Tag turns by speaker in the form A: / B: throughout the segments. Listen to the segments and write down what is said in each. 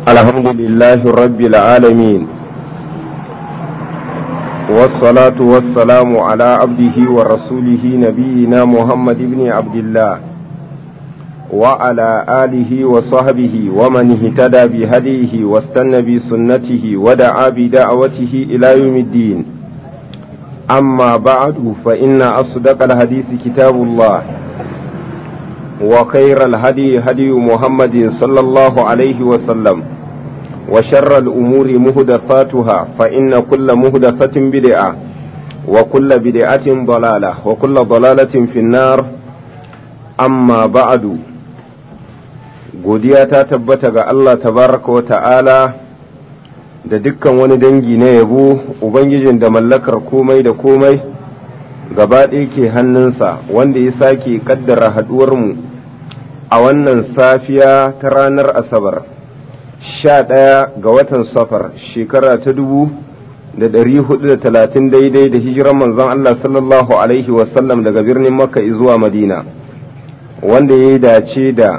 A: الحمد لله رب العالمين، والصلاة والسلام على عبده ورسوله نبينا محمد بن عبد الله وعلى آله وصحبه ومن اهتدى بهديه واستنى بسنته ودعا بدعوته إلى يوم الدين. أما بعد فإن أصدق الحديث كتاب الله، وخير الهدي هدي محمد صلى الله عليه وسلم، وشر الأمور مهدثاتها فإن كل مهدثة بدعة وكل بدعة ضلالة وكل ضلالة في النار. أما بعد، godiya ta tabbata ga Allah tabaraka wa ta'ala da dukkan wani dangi na yabo, Ubangijin da mallakar komai da komai gaba ɗaya ke hannunsa, wanda ya sake kaddara haɗuwarmu a wannan safiya ta ranar Asabar 11 ga watan Safar shekara ta 1430 daidai da hijiran manzon Allah sallallahu alaihi wasallam daga birnin Makka zuwa Madina, wanda ya dace da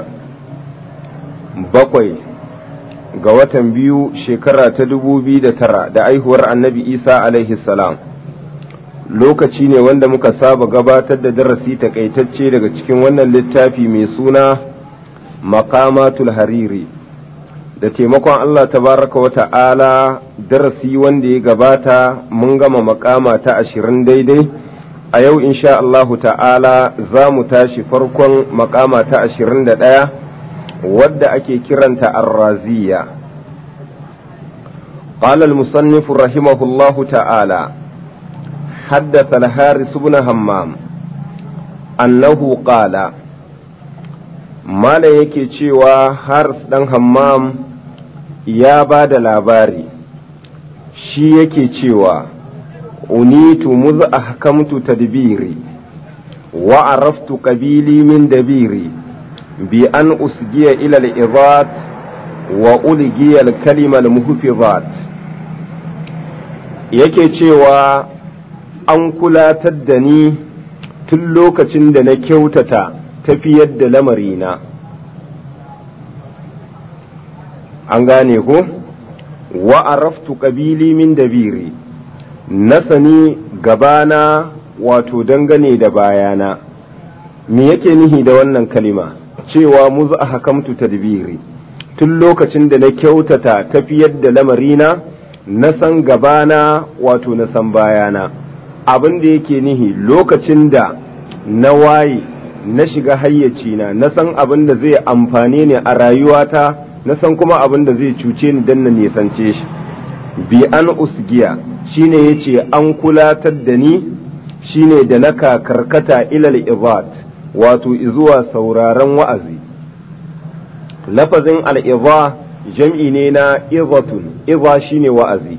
A: 7 ga watan biyu shekara ta 2009 da aihuwar annabi Isa alaihi salam. Lokaci ne wanda muka saba gabatar da darasi takaitacce daga cikin wannan littafi mai suna Maqamatul Hariri. Da taimakon Allah tabaraka wa ta'ala, darasi wanda ya gabata mun gama makama ta 20 daidai. A yau insha Allahu ta'ala za mu tashi farkon makama ta 21 wadda ake kiranta Ar-Raziyya. Qala al-musannif rahimahullahu ta'ala, haddatha al-Haris ibn Hammam annahu qala, mala yake cewa Haris dan Hammam ya ba da labari, shi yake cewa unitu muz ahkamtu tadbiri wa araftu qabili min dabiri bi an usgiya ila al-idat wa ulgiya al-kalima al-muhfizat. yake cewa an kulatar da ni tun lokacin da na kyautata tafiyar da lamarina, an gane ko, wa araftu qabili min dabiri, na sani gabana wato dangane da bayana. Me yake nihi da wannan kalima cewa muzu ahkamtu tadbiri, tun lokacin da na kyautata tafiyar da lamarina na san gabana wato na san bayana. Abin da yake nihi lokacin da na waye na shiga hayyacina, na san abin da zai amfane ni a rayuwata, na san kuma abin da zai cuce ni dan na nisance shi. Bi an usgiya shine yace an kulatar da ni, shine da na karkata ilal ibad wato zuwa sauraron wa'azi. Lafazin al-idha jam'i ne na izatun, idha shine wa'azi.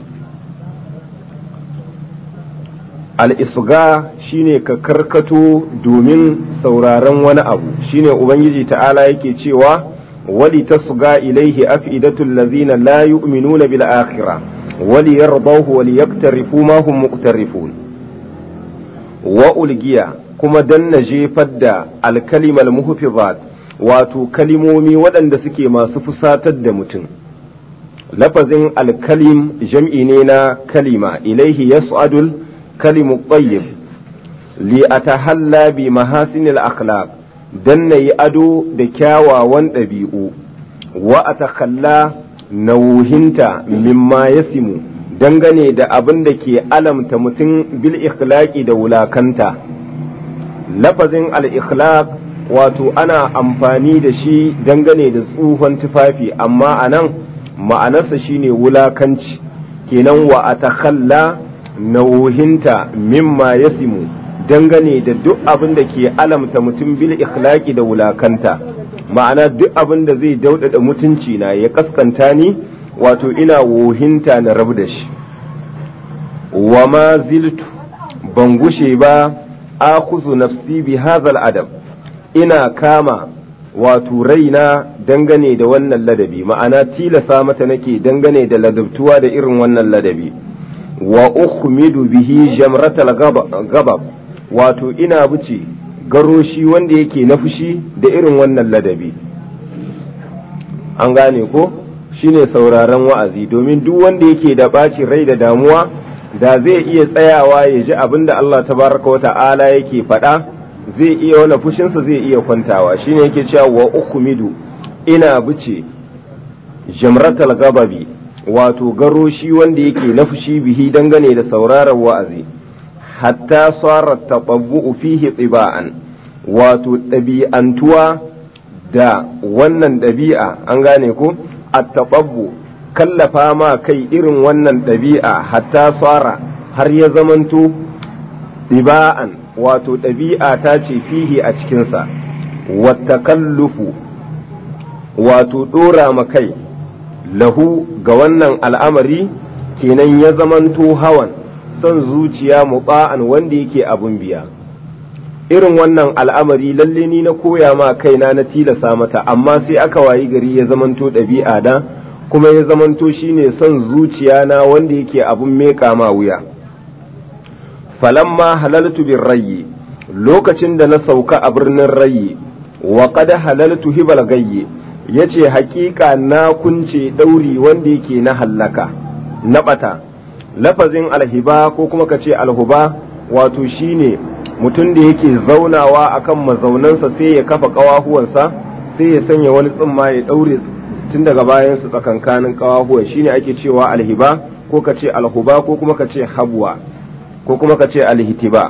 A: Al-isga shine ka karkato domin sauraron wani abu, shine Ubangiji ta'ala yake cewa wali tasga ilaihi afidatul ladzina la yu'minuna bil akhirah wali yardahu wali yaktarifu ma hum muqtarifun. Wa ulgiya kuma dan na jefar da al-kalimal muhfizat wato kalimomi waɗanda suke masu fusatar da mutum. Lafazin al-kalim jam'i ne na kalima, ilaihi yas'adul kalimu tayyib li atahalla bi mahasinil akhlaq, dan nayi ado da kyawawan ɗabi'u, wa atakhalla nauhinta mimma yasimu, dangane da abin da ke alamta mutum bil ikhlaqi da wulakanta. Lafazin al-ikhlaq wato ana amfani da shi dangane da tsohon tufafi, amma anan ma'anarsa shine wulakanci. Kenan wa atakhalla nauhinta mimma yasimu, dangane da duk abin da ke alamta mutum bil ikhlaqi da wulakanta, ma'ana duk abin da zai daudada mutunci na ya kaskanta ni, wato ina wohinta na rabu da shi. Wa ma ziltu ban gushe ba akhuzu nafsi bi hadha adab, ina kama wato raina dangane da wannan ladabi, ma'ana tilasa mata nake dangane da ladabtuwa da irin wannan ladabi. Wa ukhmidu bihi jamratal gabab, wato ina buce garoshi wanda yake na fushi da irin wannan ladabi. An gane ko shine sauraron wa'azi, domin duk wanda yake da ɓacin rai da damuwa da zai iya tsayawa ya ji abin da Allah tabaraka wa ta'ala yake faɗa, zai iya wani fushinsa zai iya kwantawa. Shine yake cewa wa ukumidu, ina bice jamratal gababi, wato garoshi wanda yake na fushi bihi dangane da sauraron wa'azi, hatta sara taɓabbu fihi tsiba'an, wato ɗabi'antuwa da wannan ɗabi'a, an gane ko at-taɓabbu kallafa ma kai irin wannan ɗabi'a, hatta sara har ya zamanto ɗiba'an, wato ɗabi'a ta ce fihi a cikinsa, wata kallufu wato ɗora ma kai lahu ga wannan al'amari kenan ya zamanto hawan son zuciya muɓa'an wanda yake abun biya. Irin wannan al'amari lalle ni na koya ma kaina na tilasa mata, amma sai aka wayi gari ya zamanto ɗabi'a da kuma ya zamanto shine son zuciya na wanda yake abun meka ma wuya. Falamma halaltu bin rayyi, lokacin da na sauka a birnin rayyi, wa qad halaltu hibal gayye, yace haƙiƙa na kunce ɗauri wanda yake na hallaka na ɓata. Lafazin alhiba ko kuma ka ce alhuba, wato shine mutum da yake zaunawa akan mazaunansa sai ya kafa ƙawahuwansa sai ya sanya wani tsumma ya ɗaure tun daga bayansu tsakankanin ƙawahuwan, shine ake cewa alhiba ko ka ce alhuba ko kuma ka ce habwa ko kuma ka ce alhitiba.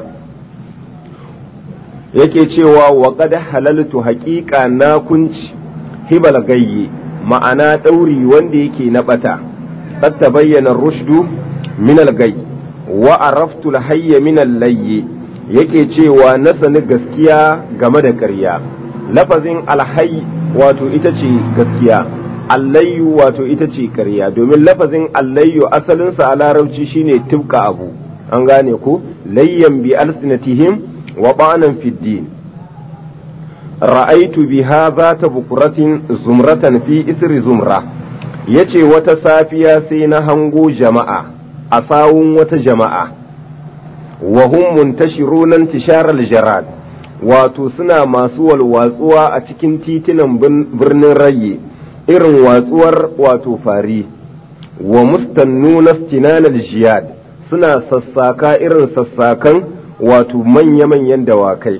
A: Yake cewa wa qad halaltu haƙiƙa na kunci hibal gayyi, ma'ana ɗauri wanda yake na ɓata. qad tabayyana rushdu min al-gayy wa araftu al-hayya min al-layyi, yake cewa na sani gaskiya game da ƙarya. Lafazin alhayy wato ita ce gaskiya, allayyu wato ita ce ƙarya, domin lafazin allayyu asalinsa a larabci shine tibka abu, an gane ko layyan bi alsinatihim wa ba'nan fid din. Ra'aitu biha zata bukuratin zumratan fi isri zumra, yace wata safiya sai na hango jama'a a sawun wata jama'a, wa hum muntashiruna intisharal jarad, wato suna masu walwatsuwa a cikin titunan birnin Rayye irin watsuwar wato fari, wa mustannuna istinanal jiyad, suna sassaka irin sassakan wato manya-manyan dawakai,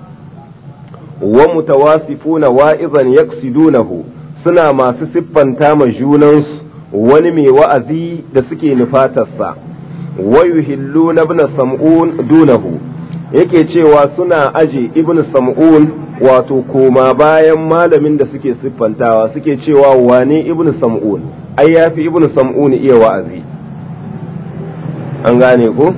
A: wa mutawasifuna wa'izan yaksidunahu, suna masu siffanta ma junansu wani mai wa'azi da suke nufatarsa, wa yuhilluna ibn sam'un dunahu, yake cewa suna aje ibn sam'un wato koma bayan malamin da suke siffantawa, suke cewa wane ibn sam'un, ai yafi ibn sam'un iya wa'azi, an gane ko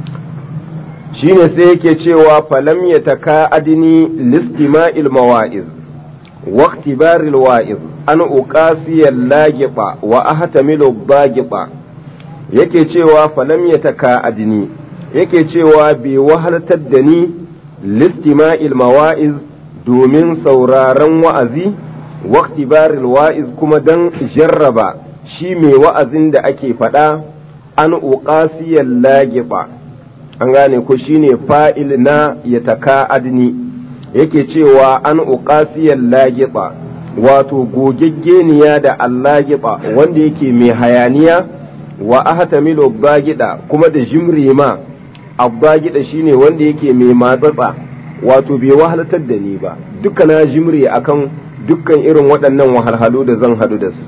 A: shine sai yake cewa falam yataka adini listima'il mawa'iz wa ikhtibaril wa'iz an uqasiya lagiba wa ahtamilu bagiba, yake cewa falam yataka adini, yake cewa bai wahaltar da ni listima'il mawa'iz domin sauraron wa'azi, wa ikhtibaril wa'iz kuma dan jarraba shi mai wa'azin da ake faɗa, an uqasiya lagiba, an gane ko shine fa'il na yataka adni, yake cewa an uqasiyar lagiba, wato gogeggeniya da allagiba wanda yake mai hayaniya, wa ahtamilu bagida kuma da jimrima, abbagida shine wanda yake mai matsatsa, wato bai wahaltar da ni ba, duka na jimri akan dukkan irin waɗannan wahalhalu da zan hadu da su.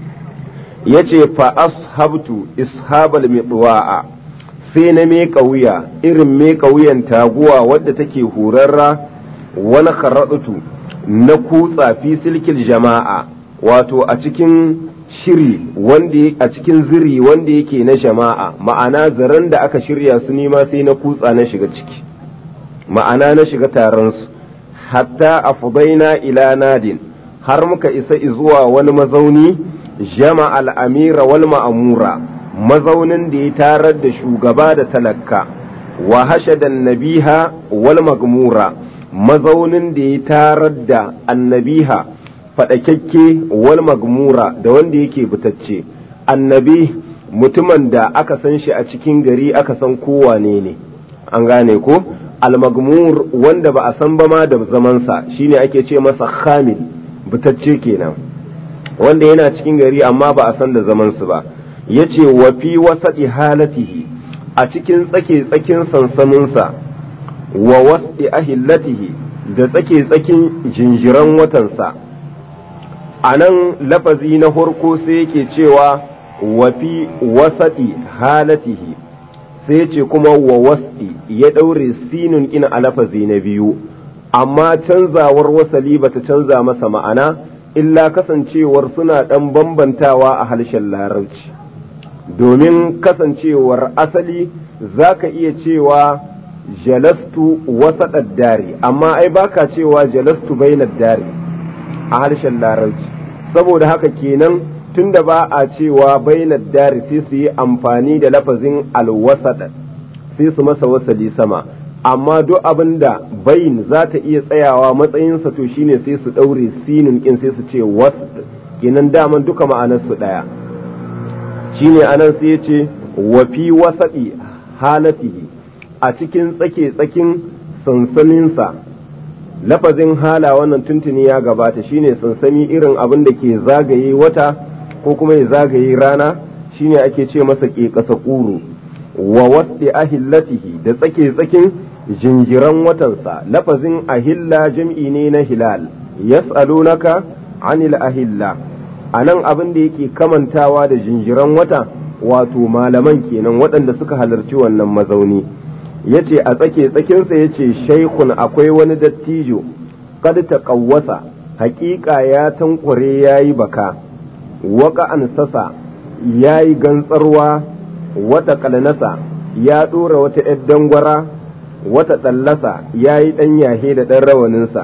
A: Yace fa ashabtu ishabal mitwa'a, sai na meka wuya irin meka wuyan taguwa wadda take hurarra, wani kharatu na kutsa fi silkil jama'a, wato a cikin shiri wanda a cikin ziri wanda yake na jama'a, ma'ana zaren da aka shirya su nima sai na kutsa na shiga ciki, ma'ana na shiga taron su, hatta afdaina ila nadin, har muka isa zuwa wani mazauni, jama'al amira wal ma'amura, mazaunin da ya tarar da shugaba da talaka, wa hashadan nabiha wal magmura, mazaunin da ya tarar da annabiha faɗakakke wal magmura da wanda yake bitacce. Annabi mutumin da aka san shi a cikin gari aka san kowane ne, an gane ko al-magmur wanda ba a san ba ma da zamansa shine ake ce masa khamil, bitacce kenan. wanda yana cikin gari amma ba a san da zaman su ba. Yace wa fi wasati halatihi, a cikin tsake-tsakin sansaninsa, wa wasti ahillatihi, da tsake-tsakin jinjiran watansa. A nan lafazi na farko sai yake cewa wa fi wasati halatihi, sai ce kuma wa wasti ya ɗaure sinun ina a lafazi na biyu, amma canzawar wasali bata canza masa ma'ana, illa kasancewar suna ɗan bambantawa a harshen larabci. Domin kasancewar asali za ka iya cewa jalastu wasaɗar dari, amma ai baka cewa jalastu bainar dari a harshen larabci. Saboda haka kenan tunda ba a cewa bainar dari sai su yi amfani da lafazin alwasaɗa, sai su masa wasali sama, amma duk abin da bayin za ta iya tsayawa matsayinsa to shine sai su ɗaure sinin ƙin sai su ce wasu, kenan daman duka ma'anarsu ɗaya. Shine anan sai ya ce wa fi wasaɗi halatihi, a cikin tsake-tsakin sansaninsa. Lafazin hala wannan tuntuni ya gabata, shine sansani irin abin da ke zagaye wata ko kuma ya zagaye rana, shine ake ce masa ke ƙasa ƙuru. Wa wasɗi ahillatihi, da tsake-tsakin jinjiran watansa. Lafazin ahilla jam'i ne na hilal, yas'alunaka anil ahilla. A nan abin da yake kamantawa da jinjiran wata, wato malaman kenan waɗanda suka halarci wannan mazauni. Yace a tsake-tsakinsa yace shaikhun, akwai wani dattijo, kad taqawwasa, haƙiƙa ya tankware yayi baka, waka an sasa yayi gantsarwa, wata kalnasa ya ɗora wata ‘yar dangwara, wata tsallasa yayi ɗan yahe da ɗan rawaninsa.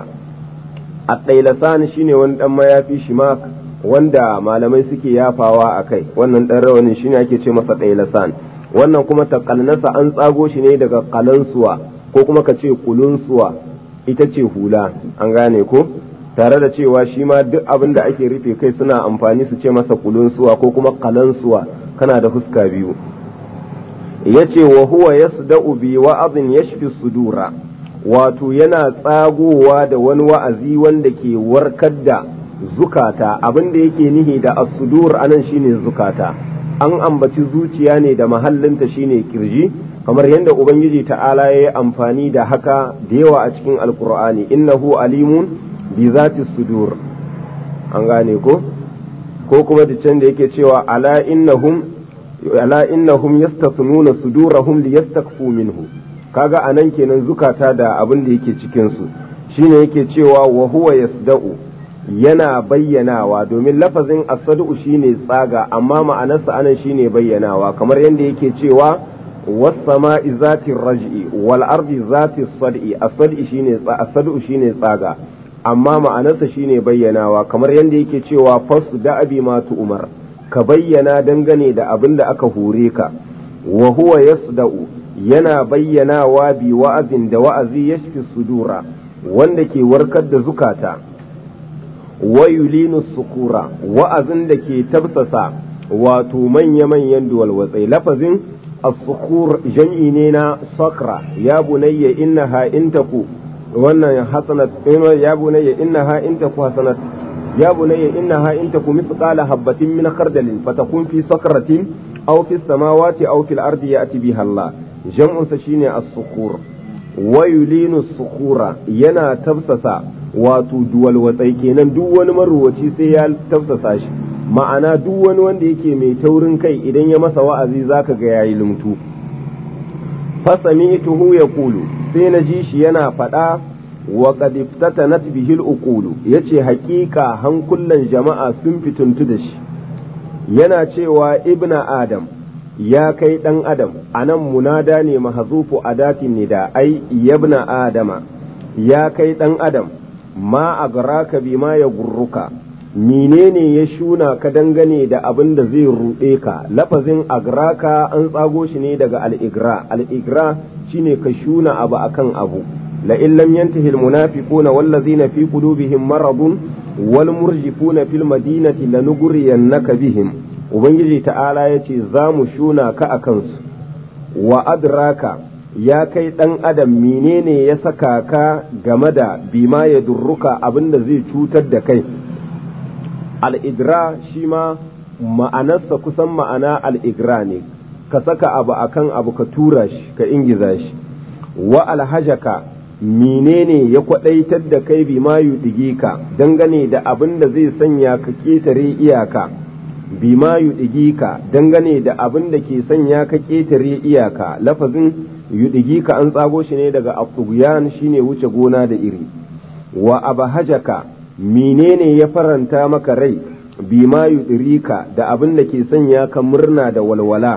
A: A ɗailasan shine wani ɗan mayafi shimak wanda malamai suke yafawa a kai, wannan ɗan rawanin shine ake ce masa ɗailasan. Wannan kuma takalnasa an tsago shi ne daga kalansuwa ko kuma ka ce kulunsuwa, ita ce hula, an gane ko, tare da cewa shi ma duk abin da ake rufe kai suna amfani su ce masa kulunsuwa ko kuma kalansuwa, kana da fuska biyu. Yace wa huwa yasda'u bi wa'azin yashfi sudura, wato yana tsagowa da wani wa'azi wanda ke warkar da zukata. Abin da yake nihi da as-sudur anan shine zukata. An ambaci zuciya ne da mahallinta shine kirji, kamar yadda Ubangiji ta'ala ya yi amfani da haka da yawa a cikin Alkur'ani, innahu alimun bi zati sudur, an gane ko kuma da can da yake cewa ala innahum yastasnuna sudurahum liyastakfu minhu. Kaga anan kenan zukata da abin da yake cikin su shine yake cewa wa huwa yasda'u, yana bayyanawa, domin lafazin asadu shine tsaga amma ma'anarsa anan shine bayyanawa, kamar yadda yake cewa was-sama'i zati raj'i wal ardi zati sad'i. Asadu shine tsaga amma ma'anarsa shine bayyanawa, kamar yadda yake cewa fasda abi ma tu'mar, ka bayyana dangane da abin da aka hore ka. Wa huwa yasda'u, yana bayyanawa bi wa'azin da wa'azi yashfi sudura, wanda ke warkar da zukata. Wa yulinu sukura, wa'azin da ke tabsasa wato manya-manyan duwalwatsai. Lafazin as-sukur jam'i ne na sakra, ya bunayya innaha in taku wannan hasanat, ya bunayya innaha in taku hasanat, ya bunayya innaha in taku mithqala habatin min khardalin fatakun fi sakratin aw fi samawati aw fil ardi ya'ti biha Allah. Jam'un sa shine as-sukur. Wa yulinu sukura, yana tabsasa wato duwalwatsai kenan, duk wani maruwaci sai ya tafsasa shi, ma'ana duk wani wanda yake mai taurin kai idan ya masa wa'azi zaka ga yayi lumtu. Fasami'tuhu yaqulu, sai na ji shi yana faɗa, wa qad iftatanat bihi al-uqulu, yace haƙiƙa hankulan jama'a sun fituntu da shi. Yana cewa ibna adam, ya kai ɗan adam, anan munada ne mahzufu adatin nida, ai yabna adama, ya kai ɗan adam, ma agraka bima ya gurruka, menene ya shuna ka dangane da abin da zai ruɗe ka. Lafazin agraka an tsago shi ne daga al'igra. Al'igra shine ka shuna abu akan abu. la in lam yantahi al munafiquna wallazina fi qulubihim maradun wal murjifuna fil madinati lanughriyannaka bihim. Ubangiji ta'ala yace za mu shuna ka akan su. Wa adraka, ya kai ɗan adam menene ya saka ka game da bima ya durruka abin da zai cutar da kai. al'igra shi ma ma'anarsa kusan ma'ana al'igra ne, ka saka abu akan abu ka tura shi ka ingiza shi. Wa alhajaka menene ya kwaɗaitar da kai bi ma yuɗige ka dangane da abin da zai sanya ka ƙetare iyaka, bi ma yuɗige ka dangane da abin da ke sanya ka ƙetare iyaka. Lafazin yuɗige ka an tsago shi ne daga abduguyan shine wuce gona da iri. Wa abahajaka menene ya faranta maka rai bi ma yuɗirika da abin da ke sanya ka murna da walwala.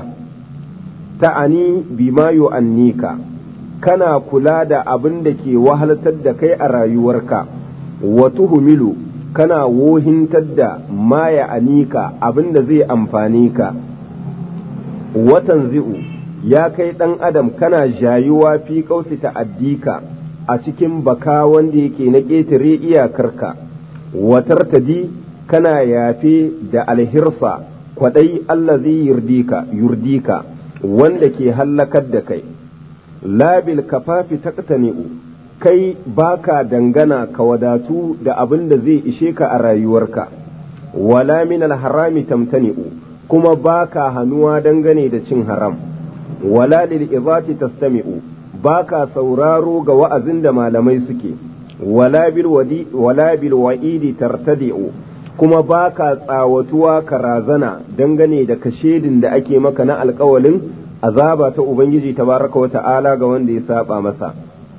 A: Ta'ani bi ma yu'annika kana kula da abin da ke wahaltar da kai a rayuwarka. Wa tuhumilu kana wohintar da ma ya anika abin da zai amfani ka. Watan zi'u ya kai ɗan adam kana jayuwa fi ƙausi ta'addika a cikin baka wanda yake na ƙetare iyakarka. Watar tadi kana yafe da alhirsa kwaɗai allazi yurdika wanda ke hallakar da kai. Labil kafafi taqtani'u kai baka dangana ka wadatu da abin da zai ishe ka a rayuwarka. Wala min harami tamtani'u kuma baka hannuwa dangane da cin haram. Wala lil izati tastami'u baka sauraro ga wa'azin da malamai suke. Wala bil wa'idi tartadi'u kuma baka tsawatuwa ka razana dangane da kashedin da ake maka na alƙawalin azaba ta Ubangiji tabaraka wa ta'ala ga wanda ya saba masa.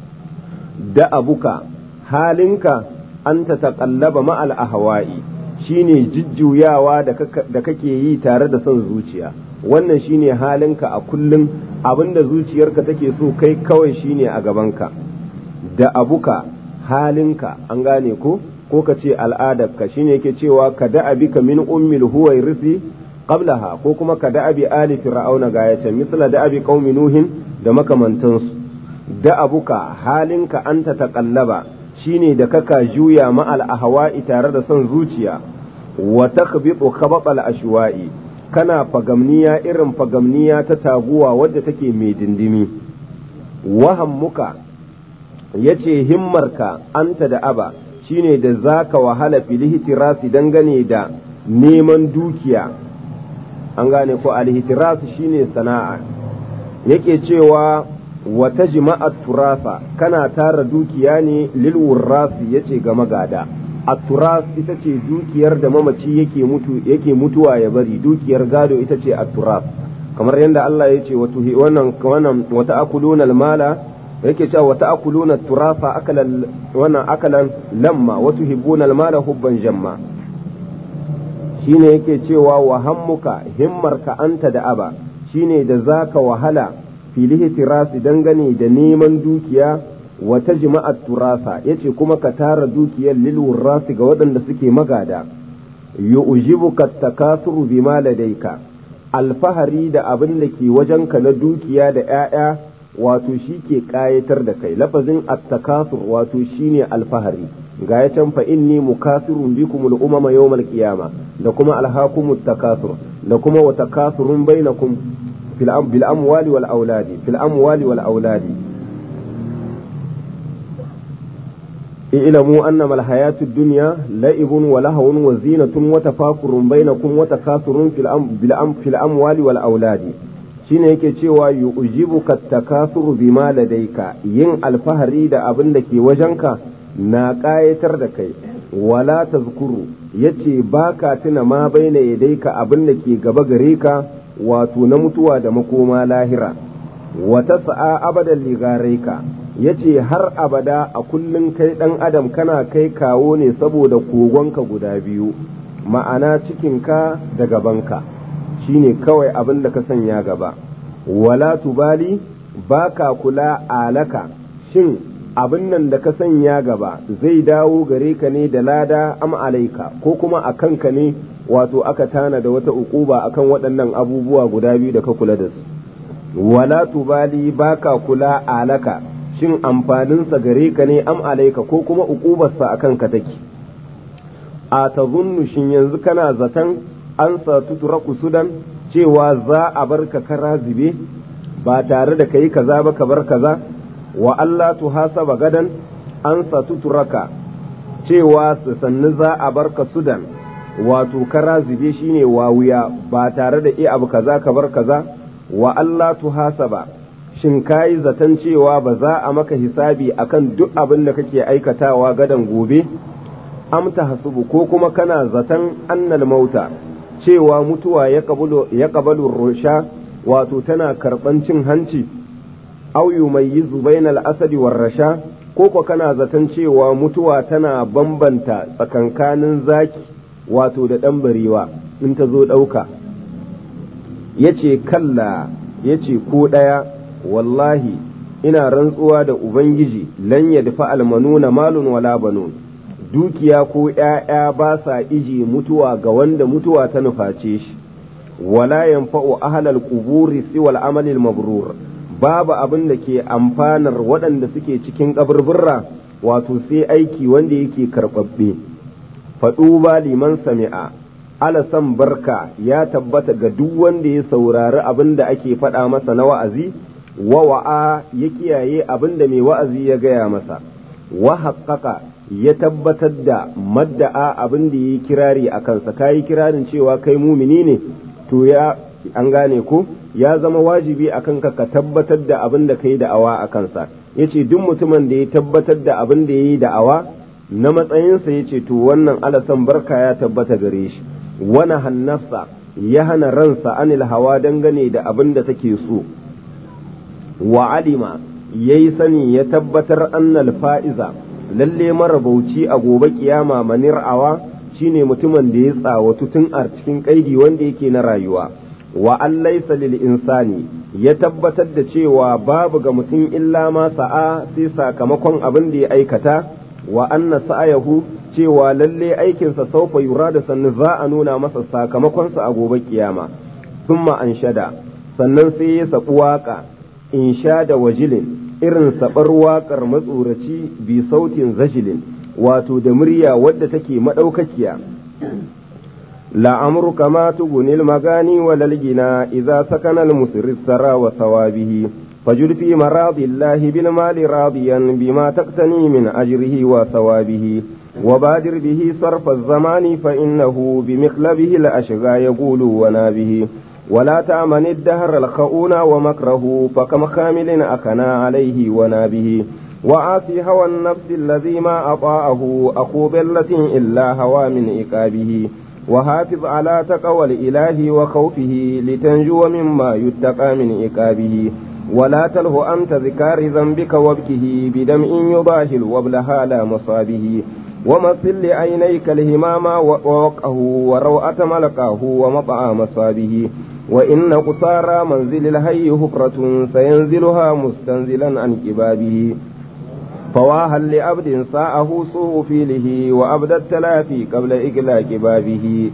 A: Da abuka halinka an ta taƙallaba ma'al ahwa'i shine jujjuyawa da kake yi tare da son zuciya. Wannan shine halinka a kullum, abinda zuciyarka take so kai kawai shine a gabanka. Da abuka halinka an gane ko ka ce al'adarka shine yake cewa ka da abika min ummil huwairisi qablaha ko kuma ka da abi ali fir'auna ga yace misla da abi qaumi nuhin da makamantansu. Da abuka halinka anta taqallaba shine da kaka juya ma al ahwa'i tare da son zuciya. Wa takhbitu khabat al ashwa'i kana fagamniya irin fagamniya ta taguwa wadda take mai dindimi. Wahammuka yace himmarka anta da aba shine da zaka wahala filihtirasi dangane da neman dukiya. An gane ko alhitiras shine sana'a. Yake cewa wata jima'at turasa kana tara dukiya ne lil wurrasi yace ga magada. At-turas ita ce dukiyar da mamaci yake mutuwa ya bari, dukiyar gado ita ce at-turas. Kamar yadda Allah yace wannan wata akuluna al-mala yake cewa wata akuluna turasa akalan lamma wa tuhibbuna al-mala hubban jamma. Shine yake cewa wa hammuka himmarka anta da aba shine da zaka wahala filihi tirasi dangane da neman dukiya wa tajma'at turasa yace kuma ka tara dukiyar lil wurrasi ga waɗanda suke magada. Yu'jibuka takasuru bima ladaika alfahari da abin da ke wajenka na dukiya da 'ya'ya wato shi ke ƙayatar da kai. Lafazin at-takasur wato shine alfahari. Ga ya can fa inni mukasirun bikumul umama yawmal qiyama da kuma alhaakumut takasur da kuma wa takasurun bainakum bil amwali wal auladi. i'lamu annama al hayatud dunya la'ibun wa lahwun wa zinatun wa tafakurun bainakum wa takasurun fil amwali wal auladi. Shine yake cewa yu'jibuka takasuru bima ladaika yin alfahari da abin da ke wajenka na ƙayatar da kai. Wala tazkuru yace baka tuna ma baina yadaika abin da ke gaba gare ka wato na mutuwa da makoma lahira. Wata sa'a abadan ligaraika yace har abada a kullun kai dan adam kana kai kawo ne saboda kogonka guda biyu, ma'ana cikinka da gabanka shine kawai abin da ka sanya gaba. Wala tubali baka kula alaka shin abin nan da ka sanya gaba zai dawo gare ka ne da lada am alaika ko kuma a kanka ne wato aka tana da wata uquba akan waɗannan abubuwa guda biyu da ka kula da su. Wala tubali baka kula alaka shin amfaninsa gare ka ne am alaika ko kuma uqubarsa akan ka take. A tazunnu shin yanzu kana zaton an sa tutraku sudan cewa za a bar ka kara zube ba tare da kai kaza ba ka bar kaza. Wa Allah tuhasaba gadan an sa tuturaka cewa sannu za a bar ka sudan wato kara zube shine wawuya ba tare da abu kaza ka bar kaza wa Allah tuhasaba shin kayi zaton cewa ba za a maka hisabi akan duk abin da kake aikatawa gadan gobe amta hasubu ko kuma kana zaton annal mauta cewa mutuwa ya kabalu rusha wato tana karban cin hanci au yumayyizu bainal asadi war rasha ko kana zaton cewa mutuwa tana bambanta tsakankanin zaki wato da ɗan barewa in ta zo ɗauka yace kalla yace ko ɗaya wallahi ina rantsuwa da ubangiji lan yadfa almanuna malun wala banun dukiya ko ‘ya'ya ba sa iji mutuwa ga wanda mutuwa ta nuface shi wala yanfa'u ahlal quburi siwal amalil mabrur babu abin da ke amfanar waɗanda suke cikin kaburburra wato sai aiki wanda yake karɓaɓɓe faɗu ba liman sami'a alasan barka ya tabbata ga duk wanda ya saurari abin da ake faɗa masa na wa'azi wa wa'a ya kiyaye abin da mai wa'azi ya gaya masa wa haƙƙaƙa ya tabbatar da madda'a abin da ya yi kirari a kansa ka yi kirarin cewa kai mumini ne to ya an gane ko ya zama wajibi a kanka ka tabbatar da abin da ka yi da'awa a kansa ya ce duk mutumin da ya tabbatar da abin da ya yi da'awa na matsayinsa ya ce to wannan alasan barka ya tabbata gare shi wani hannafsa ya hana ransa anil hawa dangane da abin da take so wa alima ya yi sani ya tabbatar annal fa'iza lalle marabauci a gobe kiyama manir awa shine mutumin da ya tsawatu tun a cikin kaidi wanda yake na rayuwa wa an laysa lil insani ya tabbatar da cewa babu ga mutum illa ma sa'a sai sakamakon abin da ya aikata wa anna sa'ayahu cewa lalle aikinsa saufa yura da sannu za a nuna masa sakamakonsa a gobe kiyama thumma anshada sannan sai ya sabu waka insha da wajilin irin sabar waƙar matsoraci bi sautin zajilin wato da murya wadda take madaukakiya la'amruka ma tugunil magani walal gina idza sakana al musri sara wa sawabihi fajud fi maradillahi bil mali radiyan bima taqtani min ajrihi wa sawabihi وبادر به صرف الزمان فإنه بمقلبه الأشقى يقول ونابه ولا تأمن الدهر الخؤون ومكره فكم خامل أكنا عليه ونابه وعافي هوى النفس الذي ما أطاعه أخو بلة إلا هوى من إكابه وحافظ على تقوى الإله وخوفه لتنجو مما يتقى من إكابه ولا تله أنت ذكار ذنبك وابكه بدمع يضاهل وابلها لا مصابه ومثل لعينيك الهمام ووقعه وروعة ملقاه ومطعى مصابه وإن قصارى منزل الهي هفرة سينزلها مستنزلا عن كبابه فواها لعبد ساءه سوء فيله وأبدى التلافي قبل إقلاق بابه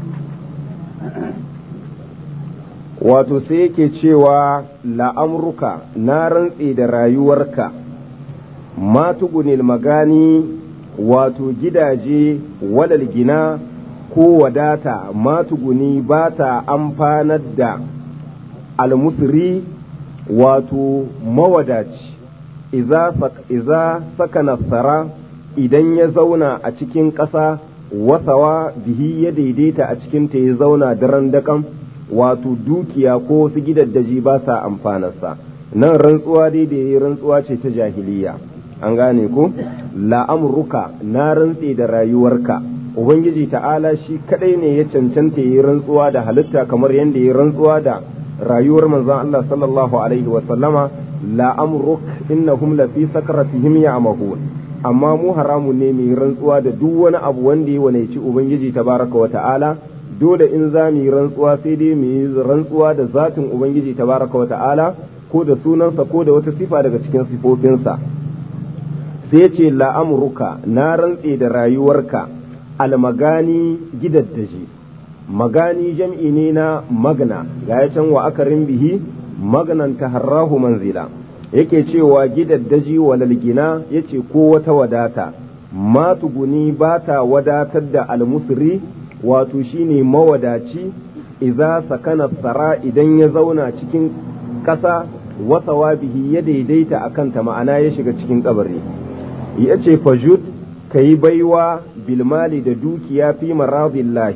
A: wato sai yake cewa la'amruka na rantse da rayuwarka ma tugunil magani wato gidaje walal gina ko wadata ma tuguni ba ta amfanar da almusri wato mawadaci iza sakana sara idan ya zauna a cikin ƙasa wasawa bihi ya daidaita a cikinta ya zauna daren daƙam wato dukiya ko wasu gidaddaji ba sa amfanarsa nan rantsuwa dai da yayi rantsuwa ce ta jahiliya an gane ko la'amruka na rantse da rayuwarka ubangiji ta'ala shi kadai ne ya cancanta yayi rantsuwa da halitta kamar yadda yayi rantsuwa da rayuwar manzon Allah sallallahu alaihi wa sallama la'amruk innahum la fi sakratihim ya'mahun amma mu haramun ne mai rantsuwa da duk wani abu wanda ya wanaici ubangiji tabaraka wa ta'ala dole in za mu yi rantsuwa sai dai mu yi rantsuwa da zatin ubangiji tabaraka wa ta'ala ko da sunansa ko da wata sifa daga cikin sifofinsa sai ya ce la'amruka na rantse da rayuwarka almagani gidaddaji magani jam'i ne na magna ga ya can wa akarin bihi magnan taharrahu manzila yake cewa gidaddaji walal gina yace ko wata wadata ma tuguni ba ta wadatar da almusri wato shine mawadaci idza sakana sara idan ya zauna cikin ƙasa wasawa bihi ya daidaita akan ta ma'ana ya shiga cikin kabari yace fajud kayi baiwa bilmali da dukiya fi maradillahi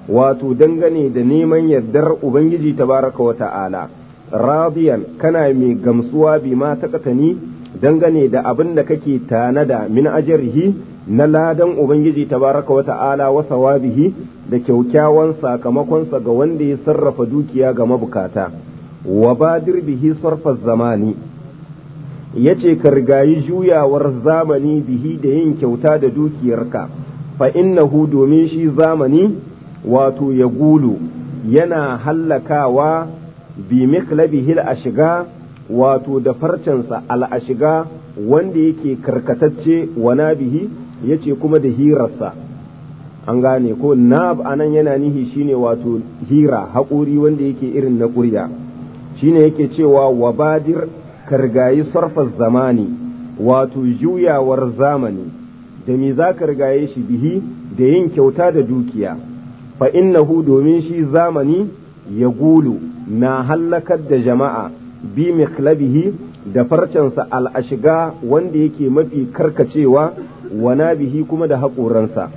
A: wato dangane da neman yardar ubangiji tabaraka wa ta'ala radiyan kana mai gamsuwa bima taqatani dangane da abin da kake tanada min ajrihi na ladan ubangiji tabaraka wa ta'ala wa sawabihi da kyaukyawan sakamakonsa ga wanda ya sarrafa dukiya ga mabukata wa badir bihi sarfa zamani yace ka rigayi juyawar zamani bihi da yin kyauta da dukiyarka fa innahu domin shi zamani wato ya gulu yana hallakawa bi miklabihi al-ashga wato da farcensa al-ashga wanda yake karkatacce wa nabihi yace kuma da hirarsa an gane ko nab anan yana nihi shine wato hira haƙuri wanda yake irin na ƙurya shine yake cewa wabadir kargayi sarfar zamani wato juyawar zamani da me za ka rigaye shi bihi da yin kyauta da dukiya fa innahu domin shi zamani ya gulu na hallakar da jama'a bi miklabihi da farcensa al'ashiga wanda yake mafi karkacewa wana bihi kuma da haƙoransa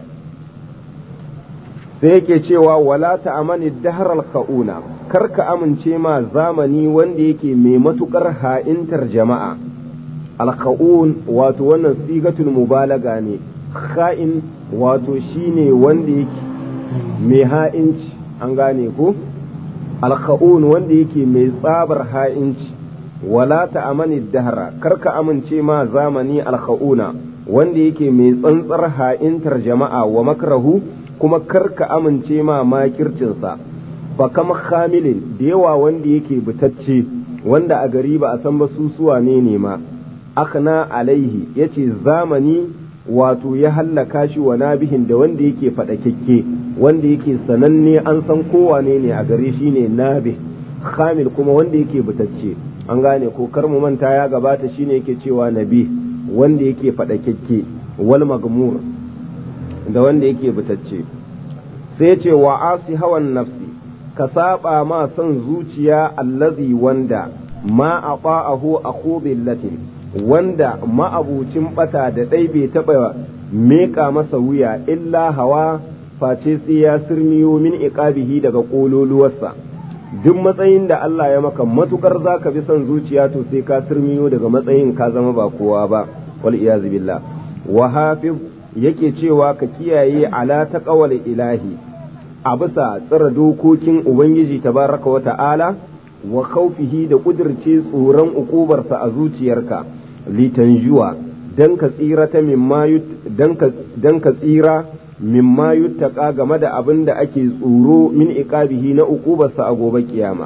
A: sai yake cewa wala ta'amani dahral kha'una karka amince ma zamani wanda yake mai matukar ha'intar jama'a al-kha'un wato wannan sigatul mubalaga ne kha'in wato shine wanda yake mai ha'inci an gane ko al-kha'un wanda yake mai tsabar ha'inci wala ta'amani dahra karka amince ma zamani al-kha'una wanda yake mai tsantsar ha'intar jama'a wa makrahu kuma karka amince ma makircinsa fa kama khamilin da yawa wanda yake bitacce wanda a gari ba a san ba susuwa ne ma akna alaihi yace zamani wato ya hallaka shi wa nabihin da wanda yake fadakekke wanda yake sananne an san kowane ne a gare shi ne nabih khamil kuma wanda yake bitacce an gane ko kar mu manta ya gabata shine yake cewa nabi wanda yake fadakekke wal magmur da wanda yake bitacce sai ce wa asi hawan nafsi ka saba ma son zuciya allazi wanda ma aqa'ahu akhu billatin wanda ma'abucin bata da dai bai taba meka masa wuya illa hawa face sai ya sirmiyo min iqabihi daga kololuwarsa duk matsayin da Allah ya maka matukar zaka bi son zuciya to sai ka sirmiyo daga matsayin ka zama ba kowa ba wal iyaz billah wa hafiz yake cewa ka kiyaye ala taqawal ilahi a bisa tsara dokokin ubangiji tabaraka wa ta'ala wa khawfihi da kudirce tsoron ukubarsa a zuciyarka litanjuwa dan ka tsira ta dan ka tsira mimma yuttaqa game da abin da ake tsoro min iqabihi na ukubarsa a gobe kiyama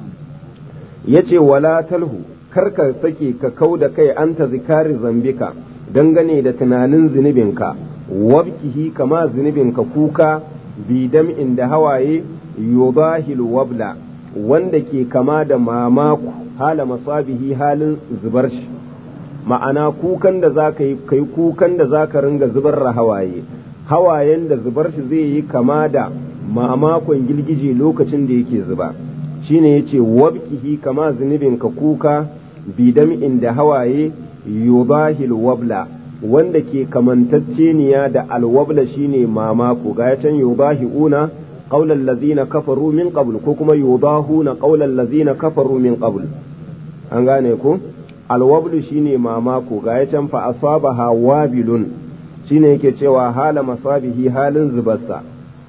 A: yace wala talhu karka sake ka kauda kai anta zikari zambika dangane da tunanin zunubinka wabkihi kama zunubinka kuka bidam inda hawaye yubahil wabla wanda ke kama da mamaku hala masabihi halin zubar shi ma'ana kukan da za ka yi kai kukan da za ka ringa zubar da hawayen da zubar shi zai yi kama da mamakon girgije lokacin da yake zuba shine yace wabkihi kama zunubinka kuka bidam inda hawaye yubahil wabla wanda ke kamantacceniya da alwabla shine mamako ga can yubahiuna qaulal ladzina kafaru min qabl ko kuma yubahuna qaulal ladzina kafaru min qabl an gane ko alwablu shine mamako ga can fa asabaha wabilun shine yake cewa hala masabihi halin zubarsa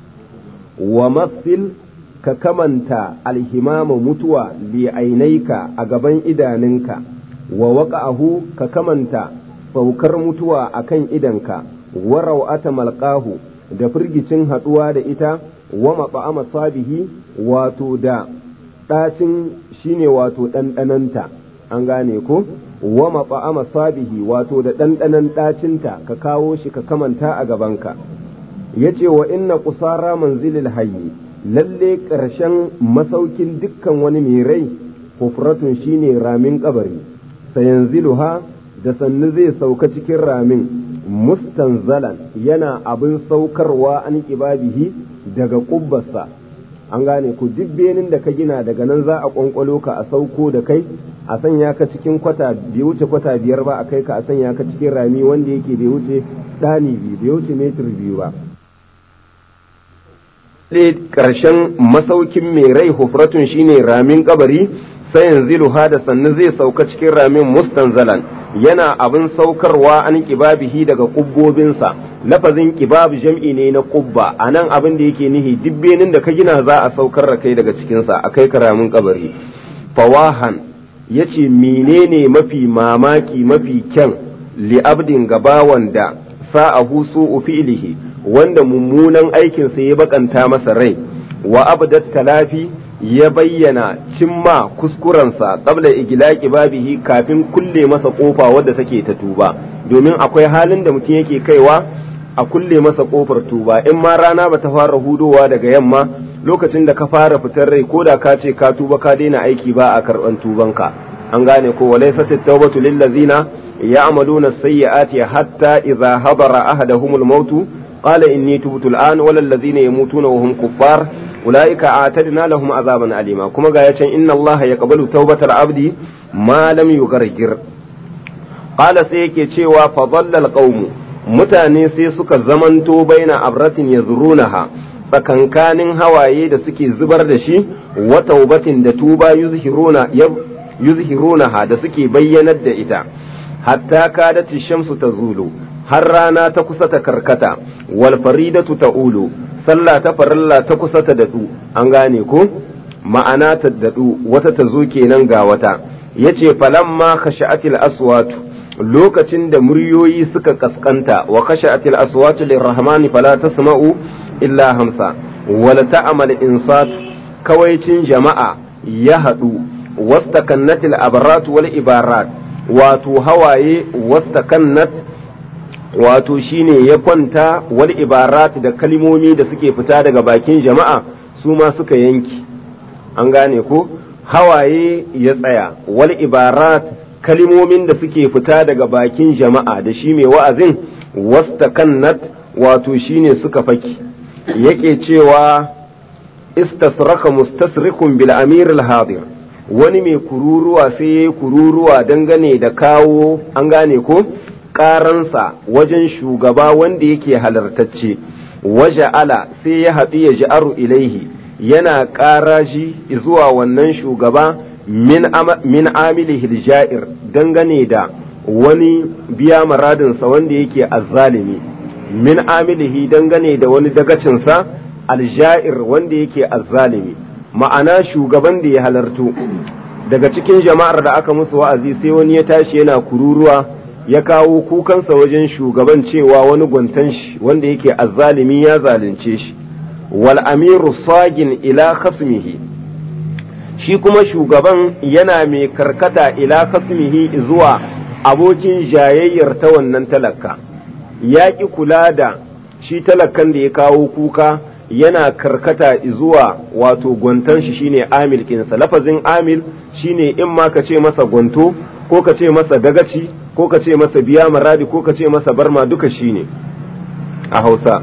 A: wa masil ka kamanta alhimama mutuwa li ainaika a gaban idaninka wa waqa'ahu ka kamanta saukar mutuwa akan idanka wa raw'ata malqahu da firgicin haduwa da ita wa mat'ama sabihi wato da dacin shine wato dandananta an gane ko wa mat'ama sabihi wato da dandanan dacinta ka kawo shi ka kamanta a gabanka yace wa inna qusara manzilil hayy lalle karshen masaukin dukkan wani mai rai hufratun shine ramin kabari sayanziluha da sannu zai sauka cikin ramin mustanzalan yana abin saukarwa an kibabihi daga kubbarsa an gane ku duk benin da ka gina daga nan za a kwankwalo ka a sauko da kai a sanya ka cikin kwata bai wuce kwata 5 ba a kai ka a sanya ka cikin rami wanda yake bai wuce ɗani biyu bai wuce metir 2 ba ƙarshen masaukin mai rai hufratun shine ramin kabari sai yanziluha da sannu zai sauka cikin ramin mustanzalan yana abin saukarwa an kibabihi daga kubbobinsa lafazin kibab jam'i ne na kubba anan abin da yake nihi dibbenin da ka gina za a saukar da kai daga cikinsa a kai ka ramin kabari fawahan yace menene mafi mamaki mafi kyan li'abdin gabawan da sa'ahu su'u fi'lihi wanda mummunan aikinsa ya bakanta masa rai wa abdat talafi ya bayyana cimma kuskurensa qabla iglaqi babihi kafin kulle masa kofa wadda take ta tuba domin akwai halin da mutum yake kaiwa a kulle masa kofar tuba in ma rana bata fara hudowa daga yamma lokacin da ka fara fitar rai ko da ka ce ka tuba ka daina aiki ba a karban tubanka an gane ko walaysat at-tawbatu lil ladzina ya'maluna as-sayyi'ati hatta idza hadara ahaduhumul mautu qala inni tubtu al-an wal ladzina yamutuna wa hum kuffar ulaika a'tadna lahum azaban alima kuma ga yace inna allaha yaqbalu tawbatal abdi ma lam yughargir qala sai yake cewa fa dhallal qaumu mutane sai suka zamanto baina abratin yazrunaha tsakankanin hawaye da suke zubar da shi wa taubatin da tuba yuzhirunaha da suke bayyanar da ita hatta kadati shamsu tazulu har rana ta kusa ta karkata wal faridatu ta'ulu sallah ta farilla ta kusa ta dadu an gane ko ma'ana ta dadu wata ta zo kenan ga wata yace falamma khasha'atil aswatu lokacin da muryoyi suka kaskanta wa khasha'atil aswatu lirrahmani fala tasma'u illa hamsa wala ta'mal insat kawaicin jama'a ya hadu wastakannatil abrat wal ibarat wato hawaye wastakannat wato shine ya kwanta wal ibarat da kalimomi da suke fita daga bakin jama'a su ma suka yanki an gane ko hawaye ya tsaya wal ibarat kalimomin da suke fita daga bakin jama'a da shi mai wa'azin wastakannat wato shine suka faki yake cewa istasraka mustasrikun bil amir al hadir wani mai kururuwa sai yayi kururuwa dangane da kawo an gane ko karansa wajen shugaba wanda yake halartacce waja'ala sai ya haɗu ya ji'aru ilaihi yana ƙaraji zuwa wannan shugaba min amilihi ja'ir dangane da wani biya maradinsa wanda yake azzalimi min amilihi dangane da wani dagacinsa alja'ir wanda yake azzalimi ma'ana shugaban da ya halartu daga cikin jama'ar da aka musu wa'azi sai wani ya tashi yana kururuwa ya kawo kukansa wajen shugaban cewa wani gwantan shi wanda yake azzalimi ya zalunce shi wal amiru sagin ila khasmihi shi kuma shugaban yana mai karkata ila khasmihi zuwa abokin jayayyar ta wannan talaka ya ki kula da shi talakan da ya kawo kuka yana karkata zuwa wato gwantan shi shine amil kinsa lafazin amil shine in ma ka ce masa gwanto ko ka ce masa dagaci ko ka ce masa biya maradi ko ka ce masa barma duka shine a Hausa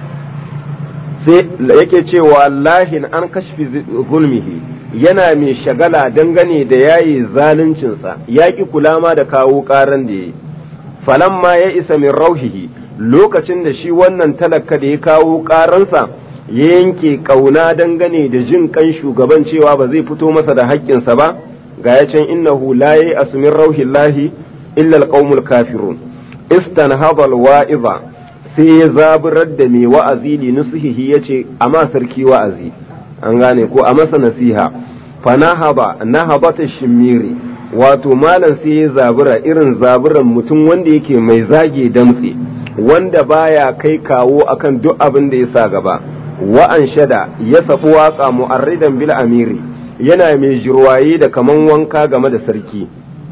A: sai yake cewa lahin an kashfi zulmihi yana mai shagala dangane da yayi zaluncinsa ya ki kula ma da kawo karan da yayi falamma ya isa min rauhihi lokacin da shi wannan talaka da ya kawo karansa ya yanke kauna dangane da jin kan shugaban cewa ba zai fito masa da haƙƙinsa ba ga ya can innahu la yayi asmin rauhillahi illa alqaumul kafirun istanhaba alwa'iza sai ya zaburar da mai wa'azi li nusihi yace amma sarki wa'azi an gane ko a masa nasiha fa nahabata shimiri wato malam sai ya zabura irin zaburan mutum wanda yake mai zage damtse wanda baya kai kawo akan duk abin da ya sa gaba wa'an shada ya sabu waka mu'arridan bil amiri yana mai jirwaye da kaman wanka game da sarki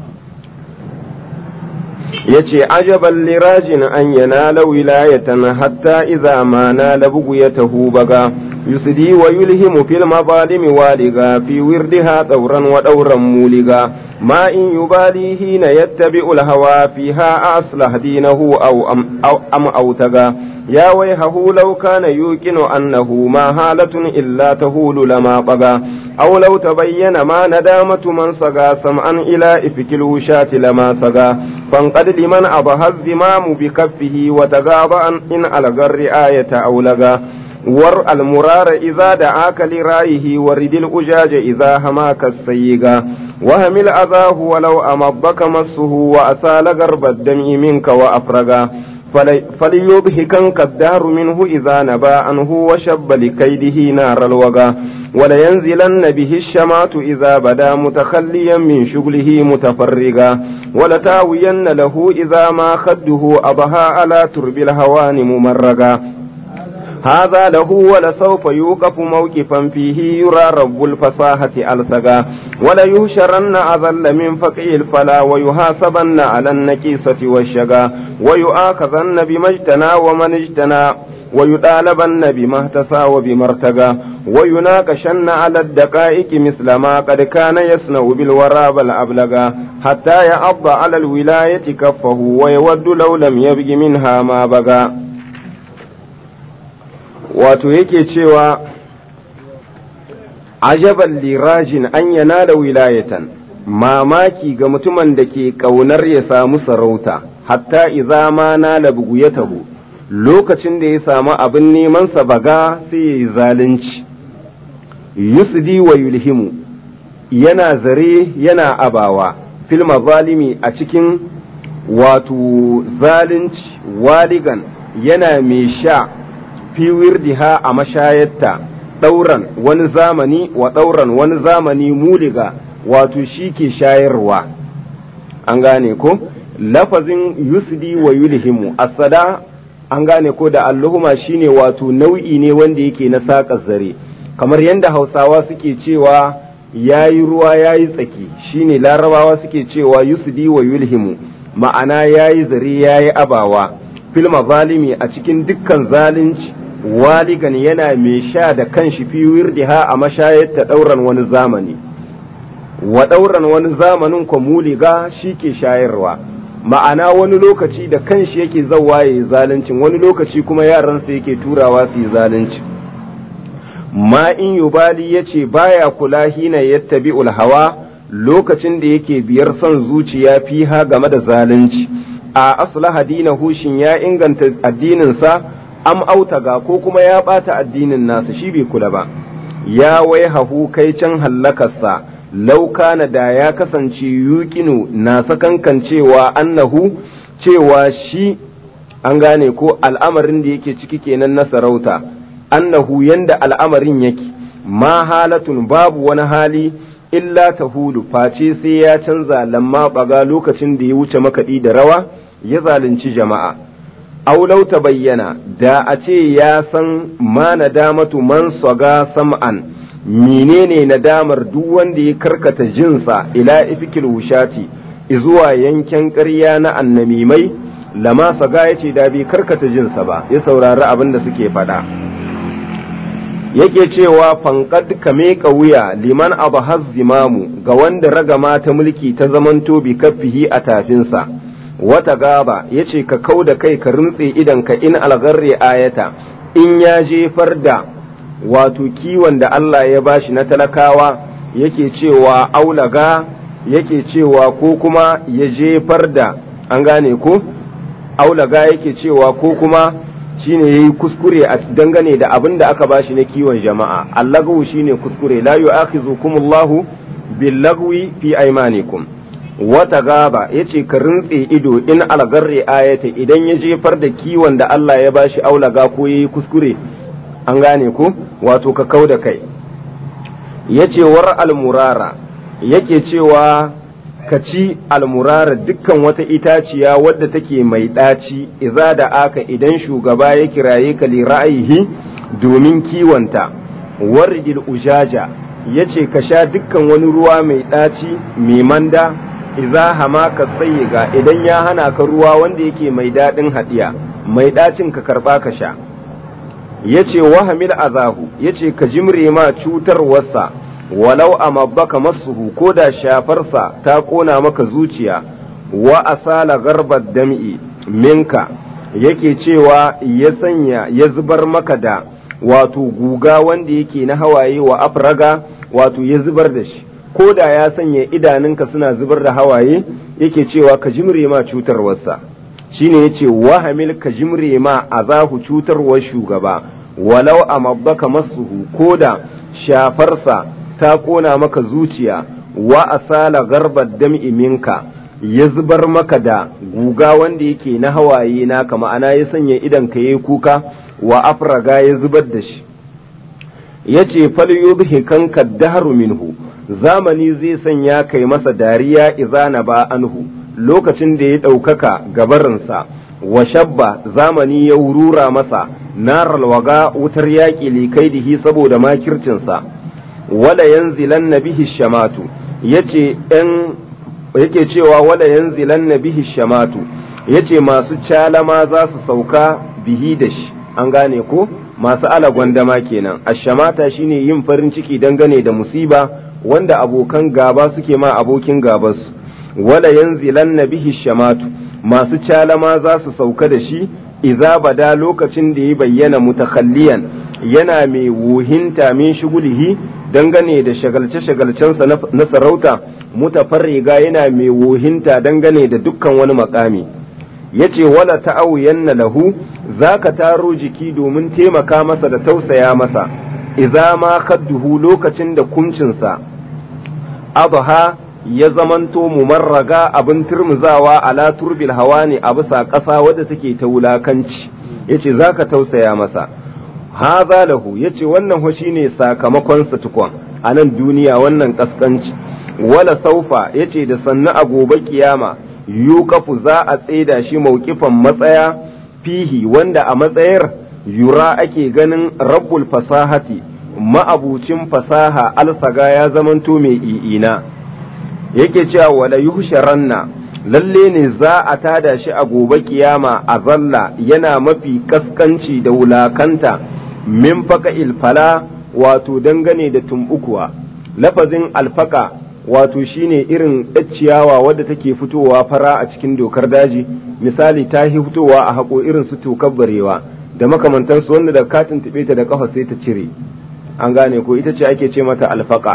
A: yace ajaban lirajin an yanala wilayatan hatta idza ma nala bughyatahu baga yusdi wa yulhimu fil mabalimi waliga fi wirdiha dawran wa dawran muliga ma in yubali hina yattabi'ul hawa fiha aslah dinahu aw autaga ya wayhahu law kana yuqinu annahu ma halatun illa tahulu lama baga aw law tabayyana ma nadamatu man saga sam'an ila ifkil wushati lama saga fanqad liman abahaz dimamu bi kaffihi wa tagaba an in algar riayata aw laga war almurara idza da'aka li rayihi waridil ujaja idza hamaka sayyiga wa hamil azahu walau amabbaka massuhu wa asala garbad dam'i minka wa afraga فليضحكنك الدهر منه إذا نبى عنه وشب لكيده نار الوغى ولينزلن به الشمات إذا بدا متخليا من شغله متفرغا ولتاوين له إذا ما خده أضحى على ترب الهوان ممرغا هذا له ولسوف يوقف موقفا فيه يرى رب الفصاحة ألسغا وليهشرن أذل من فقع الفلا ويحاسبن على النكيسة والشغا ويؤاخذن بما اجتنى ومن اجتنى ويطالبن بما اهتسى وبما ارتقى ويناقشن على الدقائق مثل ما قد كان يصنع بالورى بل أبلغا حتى يعض على الولاية كفه ويود لو لم يبق منها ما بقى. wato yake cewa ajaban lirajin an yana da wilayatan, mamaki ga mutumin da ke ƙaunar ya samu sarauta, hatta iza ma na labugu ya taho, lokacin da ya samu abin nemansa baga sai ya yi zalunci, yusdi wa yulhimu, yana zare yana abawa, filma zalimi a cikin wato zalunci waligan yana mai sha fi wirdiha a mashayarta ɗauran wani zamani wa ɗauran wani zamani muliga wato shi ke shayarwa an gane ko lafazin yusdi wa yulhimu asada an gane ko da alluhuma shine wato nau'i ne wanda yake na saƙa zare kamar yadda hausawa suke cewa yayi ruwa yayi tsaki shine larabawa suke cewa yusdi wa yulhimu ma'ana yayi zare yayi abawa fil mazalimi a cikin dukkan zalunci waligan yana mai sha da kanshi fi wirdiha a mashayar ta ɗauran wani zamani wa ɗauran wani zamanin kwa muliga shi ke shayarwa ma'ana wani lokaci da kanshi yake zawa ya yi zaluncin wani lokaci kuma yaransa yake turawa su yi zalunci ma in yubali ya ce baya kula hina yattabi'ul hawa lokacin da yake biyar son zuciya fiha game da zalunci a aslaha dinahu shin ya inganta addininsa am autaga ko kuma ya bata addinin nasa shi bai kula ba ya wai hahu kai can hallakarsa laukana da ya kasance yuqinu na sakankan cewa annahu cewa shi an gane ko al'amarin da yake ciki kenan na sarauta annahu yanda al'amarin yake ma halatun babu wani hali illa tahulu face sai ya canza lamma baga lokacin da ya wuce makaɗi da rawa ya zalunci jama'a aulau ta bayyana da a ce ya san ma nadamatu man saga sam'an menene nadamar duk wanda ya karkata jinsa ila ifikil wushati zuwa yanken ƙarya na annamimai lama saga yace da bai karkata jinsa ba ya saurari abin da suke faɗa yake cewa fanqad kame wuya liman abahaz zimamu ga wanda ragama ta mulki ta zamanto bi kaffihi a tafinsa wata gaba ya ce ka kau da kai ka rintse idanka in algarre ayata in ya jefar da wato kiwon da Allah ya bashi na talakawa yake cewa aulaga yake cewa ko kuma ya jefar da an gane ko aulaga yake cewa ko kuma shine yayi kuskure a dangane da abin da aka bashi na kiwon jama'a allagawu shine kuskure la yu'akhizukumullahu billagwi fi aymanikum wata gaba ya ce ka rintse ido in algarre ayata idan ya jefar da kiwon da Allah ya bashi aulaga ko ya yi kuskure an gane ko wato ka kau da kai ya ce war almurara yake cewa ka ci almurara dukkan wata itaciya wadda take mai ɗaci iza da aka idan shugaba ya kiraye ka li ra'ayihi domin kiwonta warjil ujaja ya ce ka sha dukkan wani ruwa mai ɗaci mai manda iza hamaka sayyiga idan ya hana ka ruwa wanda yake mai daɗin haɗiya mai ɗacin ka karɓa ka sha yace wahamil azahu yace ka jimre ma cutarwarsa walau amabbaka masuhu ko da shafarsa ta ƙona maka zuciya wa asala garbar dam'i minka yake cewa ya sanya ya zubar maka da wato guga wanda yake na hawaye wa afraga wato ya zubar da shi ko da ya sanya idanunka suna zubar da hawaye yake cewa ka jimre ma cutarwarsa shine yace wahamil ka jimre ma azahu cutarwar shugaba walau amabbaka masuhu koda shafarsa ta kona maka zuciya wa asala garbar dam'i minka ya zubar maka da guga wanda yake na hawaye naka ma'ana ya sanya idan ka yi kuka wa afraga ya zubar da shi yace fal yudhikanka dahru minhu zamani zai sanya kai masa dariya izana ba anhu lokacin da ya ɗaukaka gabarinsa wa shabba zamani ya wurura masa naral waga wutar yaƙi likaidihi saboda makircinsa wala yanzilan bihi shamatu yace yake cewa wala yanzilan bihi shamatu yace masu calama za su sauka bihi da shi an gane ko masu alagwandama kenan ashamata shine yin farin ciki dangane da musiba wanda abokan gaba suke ma abokin gabansu wala yanzilan bihi shamatu masu calama za su sauka da shi idza bada lokacin da ya bayyana mutakhalliyan yana mai wuhinta min shugulihi dangane da shagalce-shagalcensa na sarauta mutafarriga yana mai wuhinta dangane da dukkan wani makami yace wala ta'awiyanna lahu zaka taro jiki domin taimaka masa da tausaya masa idza ma khadduhu lokacin da kumcinsa adha ya zamanto mumarraga abin turmuzawa ala turbil hawani a bisa ƙasa wadda take ta wulakanci yace zaka tausaya masa haza lahu yace wannan ho shine sakamakon sa tukun a nan duniya wannan kaskanci wala saufa yace da sannu a gobe kiyama yuqafu za a tsaida shi mauqifan matsaya fihi wanda a matsayar yura ake ganin rabbul fasahati ma'abucin fasaha alsaga ya zamanto mai i'ina yake cewa wala yuhsharanna lalle ne za a tada shi a gobe kiyama a zalla yana mafi kaskanci da wulakanta min faka ilfala wato dangane da tumbukuwa lafazin alfaka wato shine irin ciyawa wadda take fitowa fara a cikin dokar daji misali ta fitowa a hako irin su tokar barewa da makamantansu wanda da katin tube ta da kafa sai ta cire an gane ko ita ce ake ce mata alfaka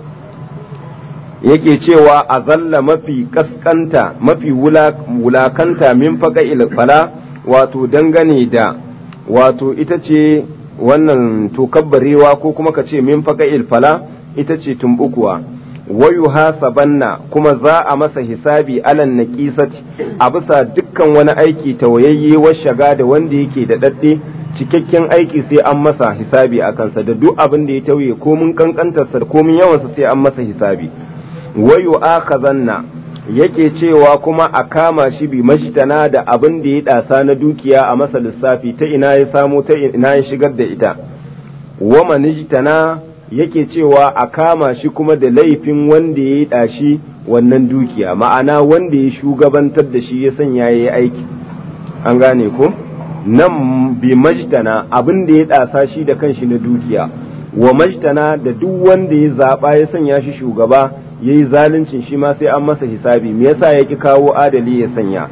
A: yake cewa a zalla mafi kaskanta mafi wulakanta min faka ilfala wato dangane da wato ita ce wannan tokabbarewa ko kuma ka ce min faka ilfala ita ce tumbukuwa wayu hasabanna kuma za a masa hisabi alan naqisati a bisa dukkan wani aiki tawayayye wa shaga da wanda yake da dadde cikakken aiki sai an masa hisabi a kansa da duk abin da ya tauye ko mun kankantarsa ko mun yawansa sai an masa hisabi wayu akhazanna yake cewa kuma a kama shi bi mashtana da abin da ya dasa na dukiya a masa lissafi ta ina ya samu ta ina ya shigar da ita wa manijtana yake cewa a kama shi kuma da laifin wanda ya dashi wannan dukiya ma'ana wanda ya shugabantar da shi ya sanya yayi aiki an gane ko nan bi majtana abin da ya dasa shi da kanshi na dukiya wa majtana da duk wanda ya zaba ya sanya shi shugaba yayi zaluncin shi ma sai an masa hisabi me yasa yaki kawo adali ya sanya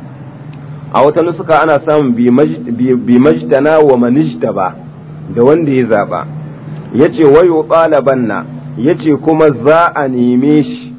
A: a wata nusuka ana samun bi majtana wa manijtaba da wanda ya zaba yace wayu qalabanna yace kuma za a neme shi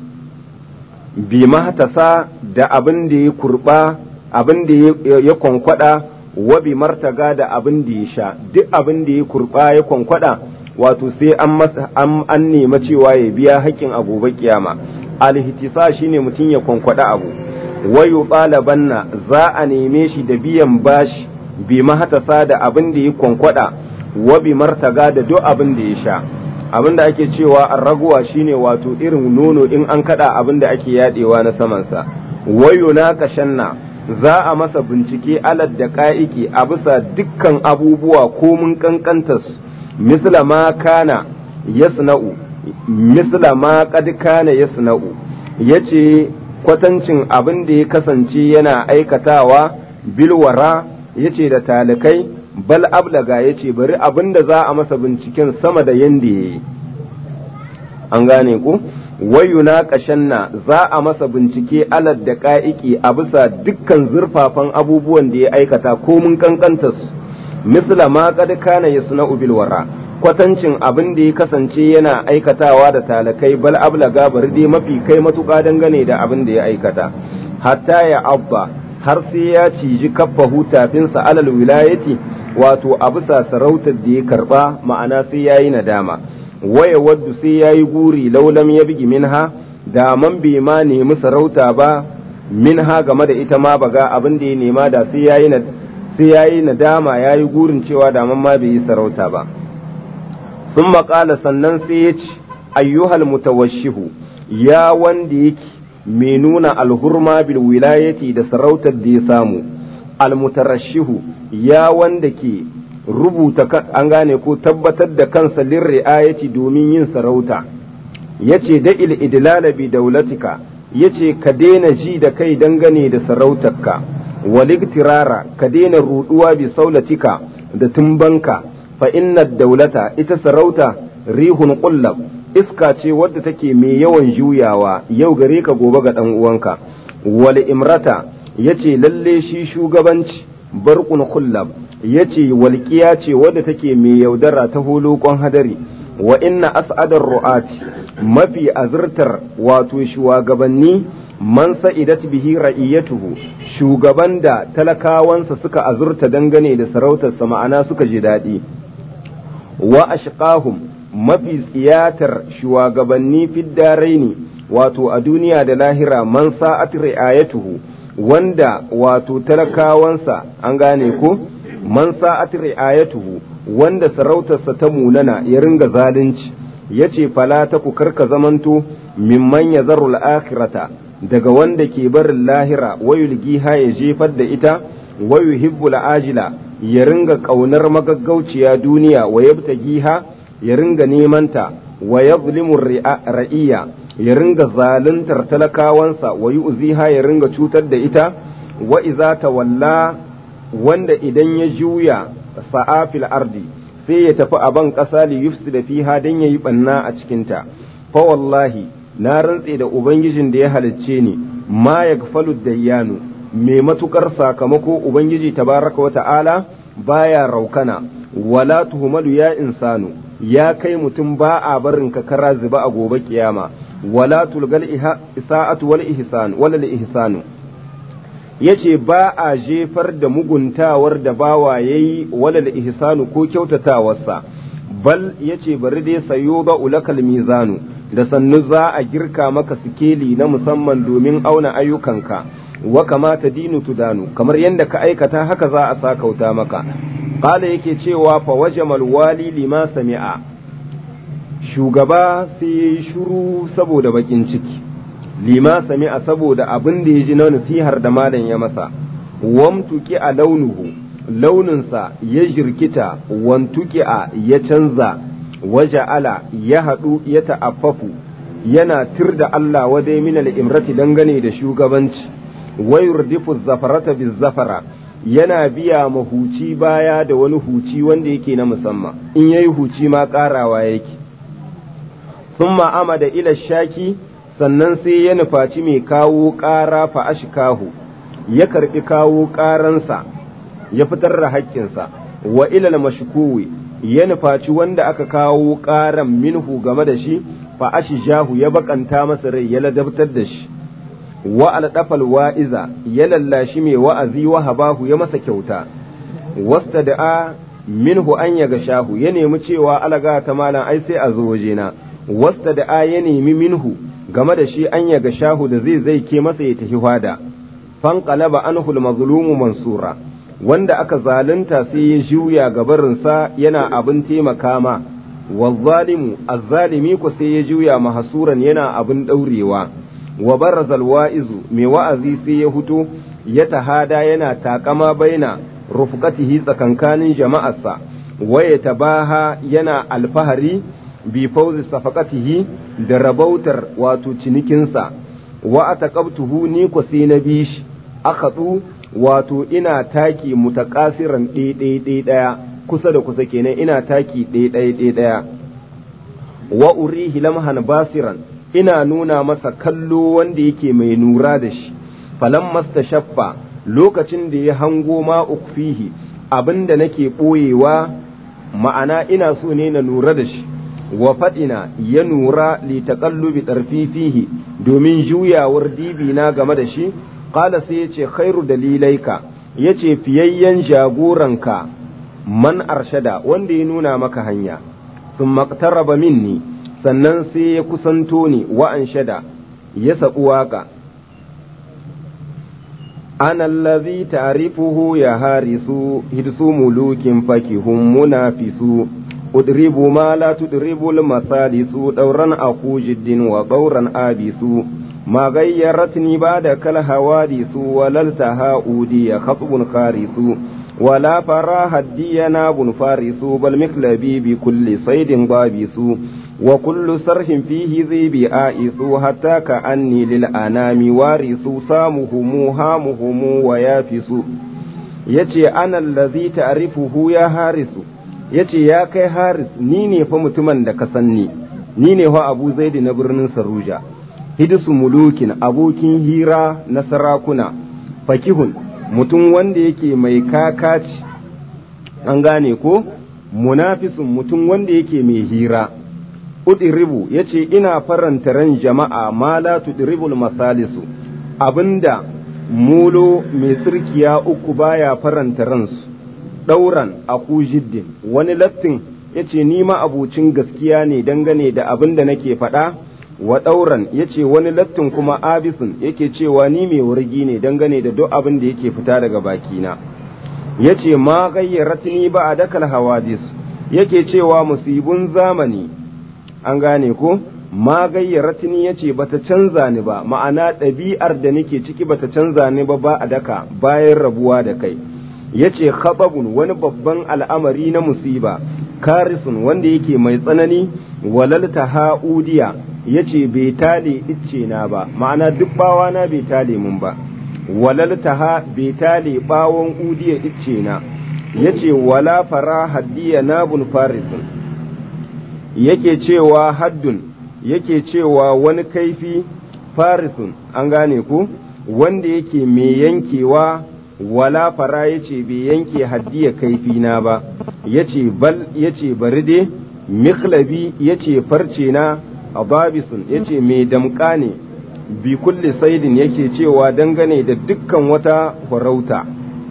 A: bi mahtasa da abin da ya kurba abin da ya kwankwada wa bi martaga da abin da ya sha duk abin da ya kurba ya kwankwada wato sai an nema cewa ya biya haƙƙin a gobe kiyama alhitisa shine mutum ya kwankwada abu wayu ɗalabanna za a neme shi da biyan bashi bi mahatasa da abin da ya kwankwada wa bi martaga da duk abin da ya sha abin da ake cewa an raguwa shine wato irin nono in an kada abin da ake yadewa na samansa wayu na kashanna za a masa bincike alad da ka'iki a bisa dukkan abubuwa ko mun kankantarsu misla ma kana yasna'u misla ma qad kana yasna'u yace kwatancin abin da ya kasance yana aikatawa bilwara yace da talikai bal ablaga yace bari abin da za a masa binciken sama da yanda yayi an gane ku wayuna kashanna za a masa bincike alad da ka'iki a bisa dukkan zurfafan abubuwan da ya aikata ko mun kankanta su misla ma qad kana yasna'u bil wara kwatancin abin da ya kasance yana aikatawa da talakai bal ablaga bari dai mafi kai matuƙa dangane da abin da ya aikata hatta ya abba har sai ya ciji kaffahu tafinsa alal wilayati wato a bisa sarautar da ya karba ma'ana sai yayi nadama waya waddu sai yayi guri laulam ya bigi minha da man bai ma nemi sarauta ba minha game da ita ma baga abin da ya nema da sai yayi nadama yayi gurin cewa da man ma bai yi sarauta ba sun maƙala sannan sai ya ce ayyuhal mutawashihu ya wanda yake mai nuna alhurma bil wilayati da sarautar da ya samu almutarashihu ya wanda ke rubuta an gane ko tabbatar da kansa lirri'ayati domin yin sarauta yace da idlala bi daulatika yace ka daina ji da kai dangane da sarautarka waligtirara ka daina ruduwa bi saulatika da tumbanka fa inna daulata ita sarauta rihun qullab iska ce wadda take mai yawan juyawa yau gare ka gobe ga dan uwanka wal imrata yace lalle shi shugabanci barqun kullab yace walqiya ce wadda take mai yaudara ta holokon hadari wa inna as'adar ru'ati mafi azurtar wato shugabanni man sa'idat bihi ra'iyatuhu shugaban da talakawansa suka azurta dangane da sarautarsa ma'ana suka ji daɗi wa ashqahum mafi tsiyatar shugabanni fiddaraini wato a duniya da lahira man sa'at ri'ayatuhu wanda wato talakawansa an gane ko man sa'at ri'ayatuhu wanda sarautarsa ta munana ya ringa zalunci yace fala ta ku karka zamanto mimman yazarul akhirata daga wanda ke barin lahira wayulgiha ya jefar da ita wayuhibbul ajila ya ringa kaunar magaggauciya duniya wa yabtagiha ya ringa nemanta wa yazlimu ra'iya ya ringa zaluntar talakawansa wa yu'ziha ya ringa cutar da ita wa iza tawalla wanda idan ya juya sa'afil ardi sai ya tafi a ban ƙasa li yufsida fiha dan yayi banna a cikin ta fa wallahi na rantse da ubangijin da ya halicce ni ma yaghfalu dayyanu mai matukar sakamako ubangiji tabaraka wa ta'ala baya raukana wala tuhumalu ya insanu ya kai mutum ba a barin ka kara zuba a gobe kiyama wala tulgal isa'atu wal ihsan wala al ihsanu yace ba a jefar da muguntawar da bawa yayi wala al ihsanu ko kyautatawarsa bal yace bari dai sayo ba ulakal mizanu da sannu za a girka maka sikeli na musamman domin auna ayyukanka wa kamata dinu tudanu kamar yadda ka aikata haka za a sakauta maka qala yake cewa fa wajamal wali lima sami'a shugaba sai yayi shiru saboda bakin ciki lima sami'a saboda abin da yaji na nasihar da malam ya masa wamtuki a launinsa ya jirkita wantuki a ya canza waja'ala ya haɗu ya ta'affafu yana tirda Allah wadai min al-imrati dangane da shugabanci wayurdifu zafarata bizafara yana biya mahuci baya da wani huci wanda yake na musamman in yayi huci ma karawa yake thumma amada ila shaki sannan sai ya nufaci mai kawo ƙara fa ashkahu ya karbi kawo ƙaransa ya fitar da haƙƙinsa wa ila mashkuwi ya nufaci wanda aka kawo ƙaran minhu game da shi fa ashjahu ya bakanta masa rai ya ladabtar da shi wa aldafal wa'iza ya lallashi mai wa'azi wa habahu ya masa kyauta wasta da'a minhu an yaga shahu ya nemi cewa alaga ta malam ai sai a zo wajena wasta da'a ya nemi minhu game da shi an yaga shahu da zai ke masa ya tafi hwada fanqalaba anhu al-mazlumu mansura wanda aka zalunta sai ya juya gabarinsa yana abin taimaka ma wazzalimu azzalimi ko sai ya juya mahasuran yana abin daurewa wa barazal wa'izu mai wa'azi sai ya huto ya tahada yana takama baina rufqatihi tsakankanin jama'arsa waya tabaha yana alfahari bi fawzi safaqatihi da rabautar wato cinikinsa wa ataqabtuhu ni ko sai na bishi akhadu wato ina taki mutakasiran ɗaya kusa da kusa kenan ina taki ɗaya wa urihi lamhan basiran ina nuna masa kallo wanda yake mai nura da shi falan mastashaffa lokacin da ya hango ma ukfihi abinda nake ɓoyewa ma'ana ina so ne na nura da shi wa faɗina ya nura li taqallubi tarfi fihi domin juyawar dibi na game da shi qala sai yace khairu dalilaika yace fiyayyen jagoranka man arshada wanda ya nuna maka hanya thumma qtaraba minni sannan sai ya kusanto ni wa anshada ya sabu waka ana allazi ta'rifuhu ya harisu hidsu mulukin fakihum munafisu udribu ma la tudribu al-masalisu dawran aqu jiddin wa dawran abisu ما غيرتني بعد كالحوادث وللتها أودي خطب خارث ولا فراها الديناب فارس بل مخلبي بكل صيد ضابس وكل سرح فيه ذيب آئس حتى كأني للأنام وارث سامهم هامهم ويافس yace ana allazi ta'rifuhu ya harisu yace ya kai haris ni ne fa mutumin da ka sanni ni ne fa Abu Zaid na birnin Saruja hidisu mulukin abokin hira na sarakuna fakihun mutum wanda yake mai kakaci an gane ko munafisun mutum wanda yake mai hira udiribu yace ina faranta ran jama'a ma la tudribul masalisu abinda mulo mai tsirkiya uku baya faranta ransu dauran aku jiddin wani lattin yace ni ma abucin gaskiya ne dangane da abinda nake faɗa wa ɗauran ya ce wani lattin kuma abisun yake cewa ni mai wargi ne dangane da duk abin da yake fita daga bakina ya ce ma gayyaratni ba a dakal hawadis yake cewa musibun zamani an gane ko ma gayyaratni ya ce bata canza ni ba ma'ana ɗabi'ar da nake ciki bata canza ni ba a daka bayan rabuwa da kai ya ce khababun wani babban al'amari na musiba karisun wanda yake mai tsanani walalta ha'udiya ya ce bai tale icce na ba ma'ana duk bawana bai tale mun ba walaltaha bai tale bawon udiya icce na ya ce wala fara haddiya nabun farisun yake cewa haddun yake cewa wani kaifi farisun an gane ku wanda yake mai yankewa wala fara ya ce bai yanke haddiya kaifi na ba ya ce bal ya ce bari dai mikhlabi ya ce farce na ababisun yace mai damƙa ne bi kulli saidin yake cewa dangane da dukkan wata farauta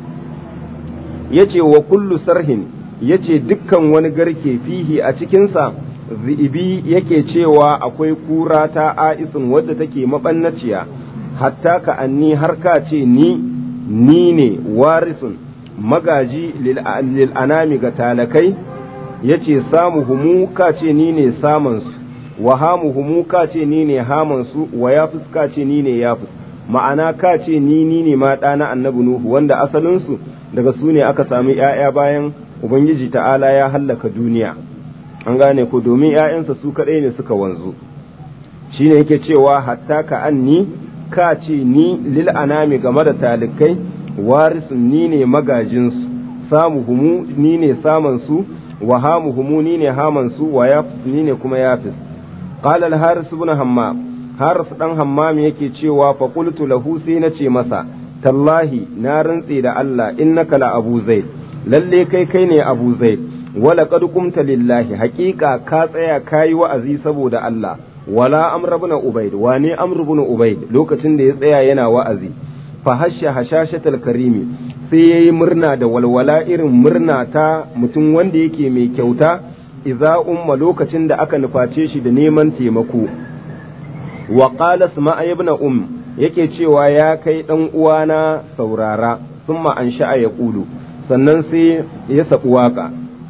A: yace wa kullu sarhin yace dukkan wani garke fihi a cikinsa zi'ibi yake cewa akwai kura ta a'isun wadda take mabannaciya hatta ka anni har ka ce ni ne warisun magaji lil anami ga talakai yace samu humu ka ce ni ne samansu wa hamuhumu ka ce ni ne hamansu wa yafus ka ce ni ne yafus ma'ana ka ce ni ne ma ɗana annabi nuhu wanda asalinsu daga su ne aka sami ‘ya'ya bayan ubangiji ta'ala ya hallaka duniya an gane ko domin ‘ya'yansa su kaɗai ne suka wanzu shi ne yake cewa hatta ka anni ka ce ni lil anami game da talikai warisun ni ne magajinsu samuhumu ni ne samansu wa hamuhumu ni ne hamansu wa yafus ni ne kuma yafis قال الحارث بن همام حارث دان همام yake cewa fa qultu lahu sai nace masa tallahi na rantse da Allah innaka la abu zaid lalle kai ne abu zaid wala qad qumta lillahi haqiqa ka tsaya kai wa'azi saboda Allah wala amr ibn ubayd wane amr ibn ubayd lokacin da ya tsaya yana wa'azi fa hasha hashashatal karimi sai yayi murna da walwala irin murna ta mutum wanda yake mai kyauta iza umma lokacin da aka nuface shi da neman taimako wa qala isma'a ibn yake cewa ya kai dan uwana saurara thumma an sha'a ya kulu sannan sai ya sabu waka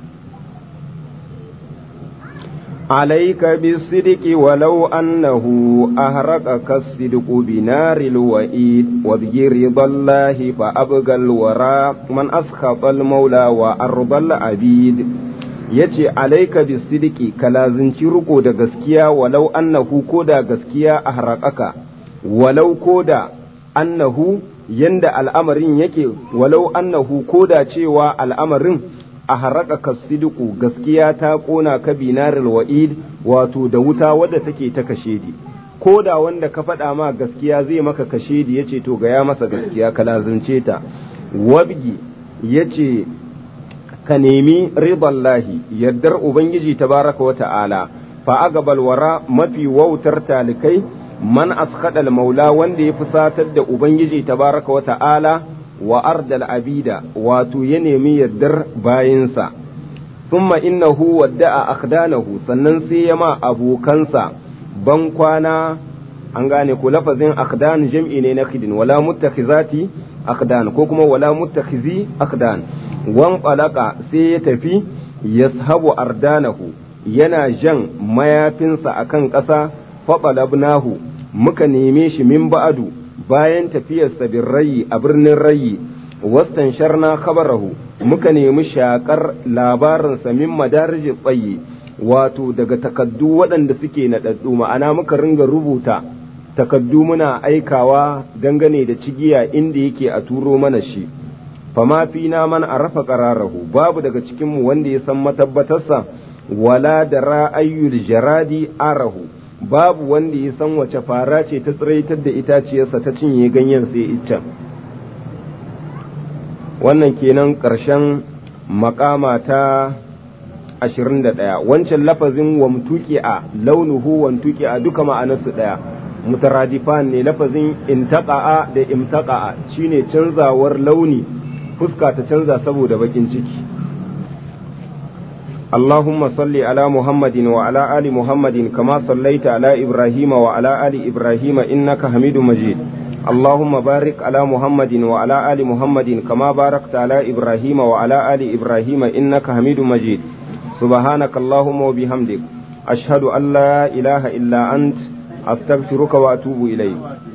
A: alayka bisidqi walau annahu ahraqaka as-sidqu binaril wa'id wa bi ridallahi fa abgal wara man askhata al-maula wa ardal abid yace alaika bisidiki ka lazinci riko da gaskiya walau annahu ko da gaskiya a haraqaka walau ko da annahu yanda al'amarin yake walau annahu ko da cewa al'amarin a haraqaka sidiku gaskiya ta kona ka binaril wa'id wato da wuta wadda take ta kashedi ko da wanda ka faɗa ma gaskiya zai maka kashedi yace to ga ya masa gaskiya ka lazince ta wabgi yace ka nemi ridallahi yardar ubangiji tabaraka wa ta'ala fa agabal wara mafi wautar talikai man askhadal maula wanda ya fusatar da ubangiji tabaraka wa ta'ala wa ardal abida wato ya nemi yardar bayinsa thumma innahu wadda'a akhdanahu sannan sai ya ma abokansa ban kwana an gane ko lafazin akhdan jam'i ne na khidin wala muttakhizati akhdan ko kuma wala muttakhizi akhdan wan qalaka sai ya tafi yashabu ardanahu yana jan mayafinsa akan ƙasa faɓalabnahu muka neme shi min ba'adu bayan tafiyarsa bin rayi a birnin rayi wastan sharna khabarahu muka nemi shakar labarinsa min madarij tsayi wato daga takaddu waɗanda suke naɗaɗɗu ma'ana muka ringa rubuta takaddu muna aikawa dangane da cigiya inda yake a turo mana shi fama fina man arafa qararahu babu daga cikinmu wanda ya san matabbatarsa wala da ra'ayyul jaradi arahu babu wanda ya san wace fara ce ta tsiraitar da itaciyarsa ta cinye ganyen sai iccen wannan kenan ƙarshen makama ta 21 wancan lafazin wamtuki a launuhu wamtuki a duka ma'anarsu ɗaya mutaradifan ne lafazin intaqa'a da imtaqa'a shine canzawar launi fuska ta canza saboda bakin ciki اللهم صل على محمد وعلى آل محمد كما صليت على إبراهيم وعلى آل إبراهيم إنك حميد مجيد اللهم بارك على محمد وعلى آل محمد كما باركت على إبراهيم وعلى آل إبراهيم إنك حميد مجيد سبحانك اللهم وبحمدك أشهد أن لا إله إلا أنت أستغفرك وأتوب إليك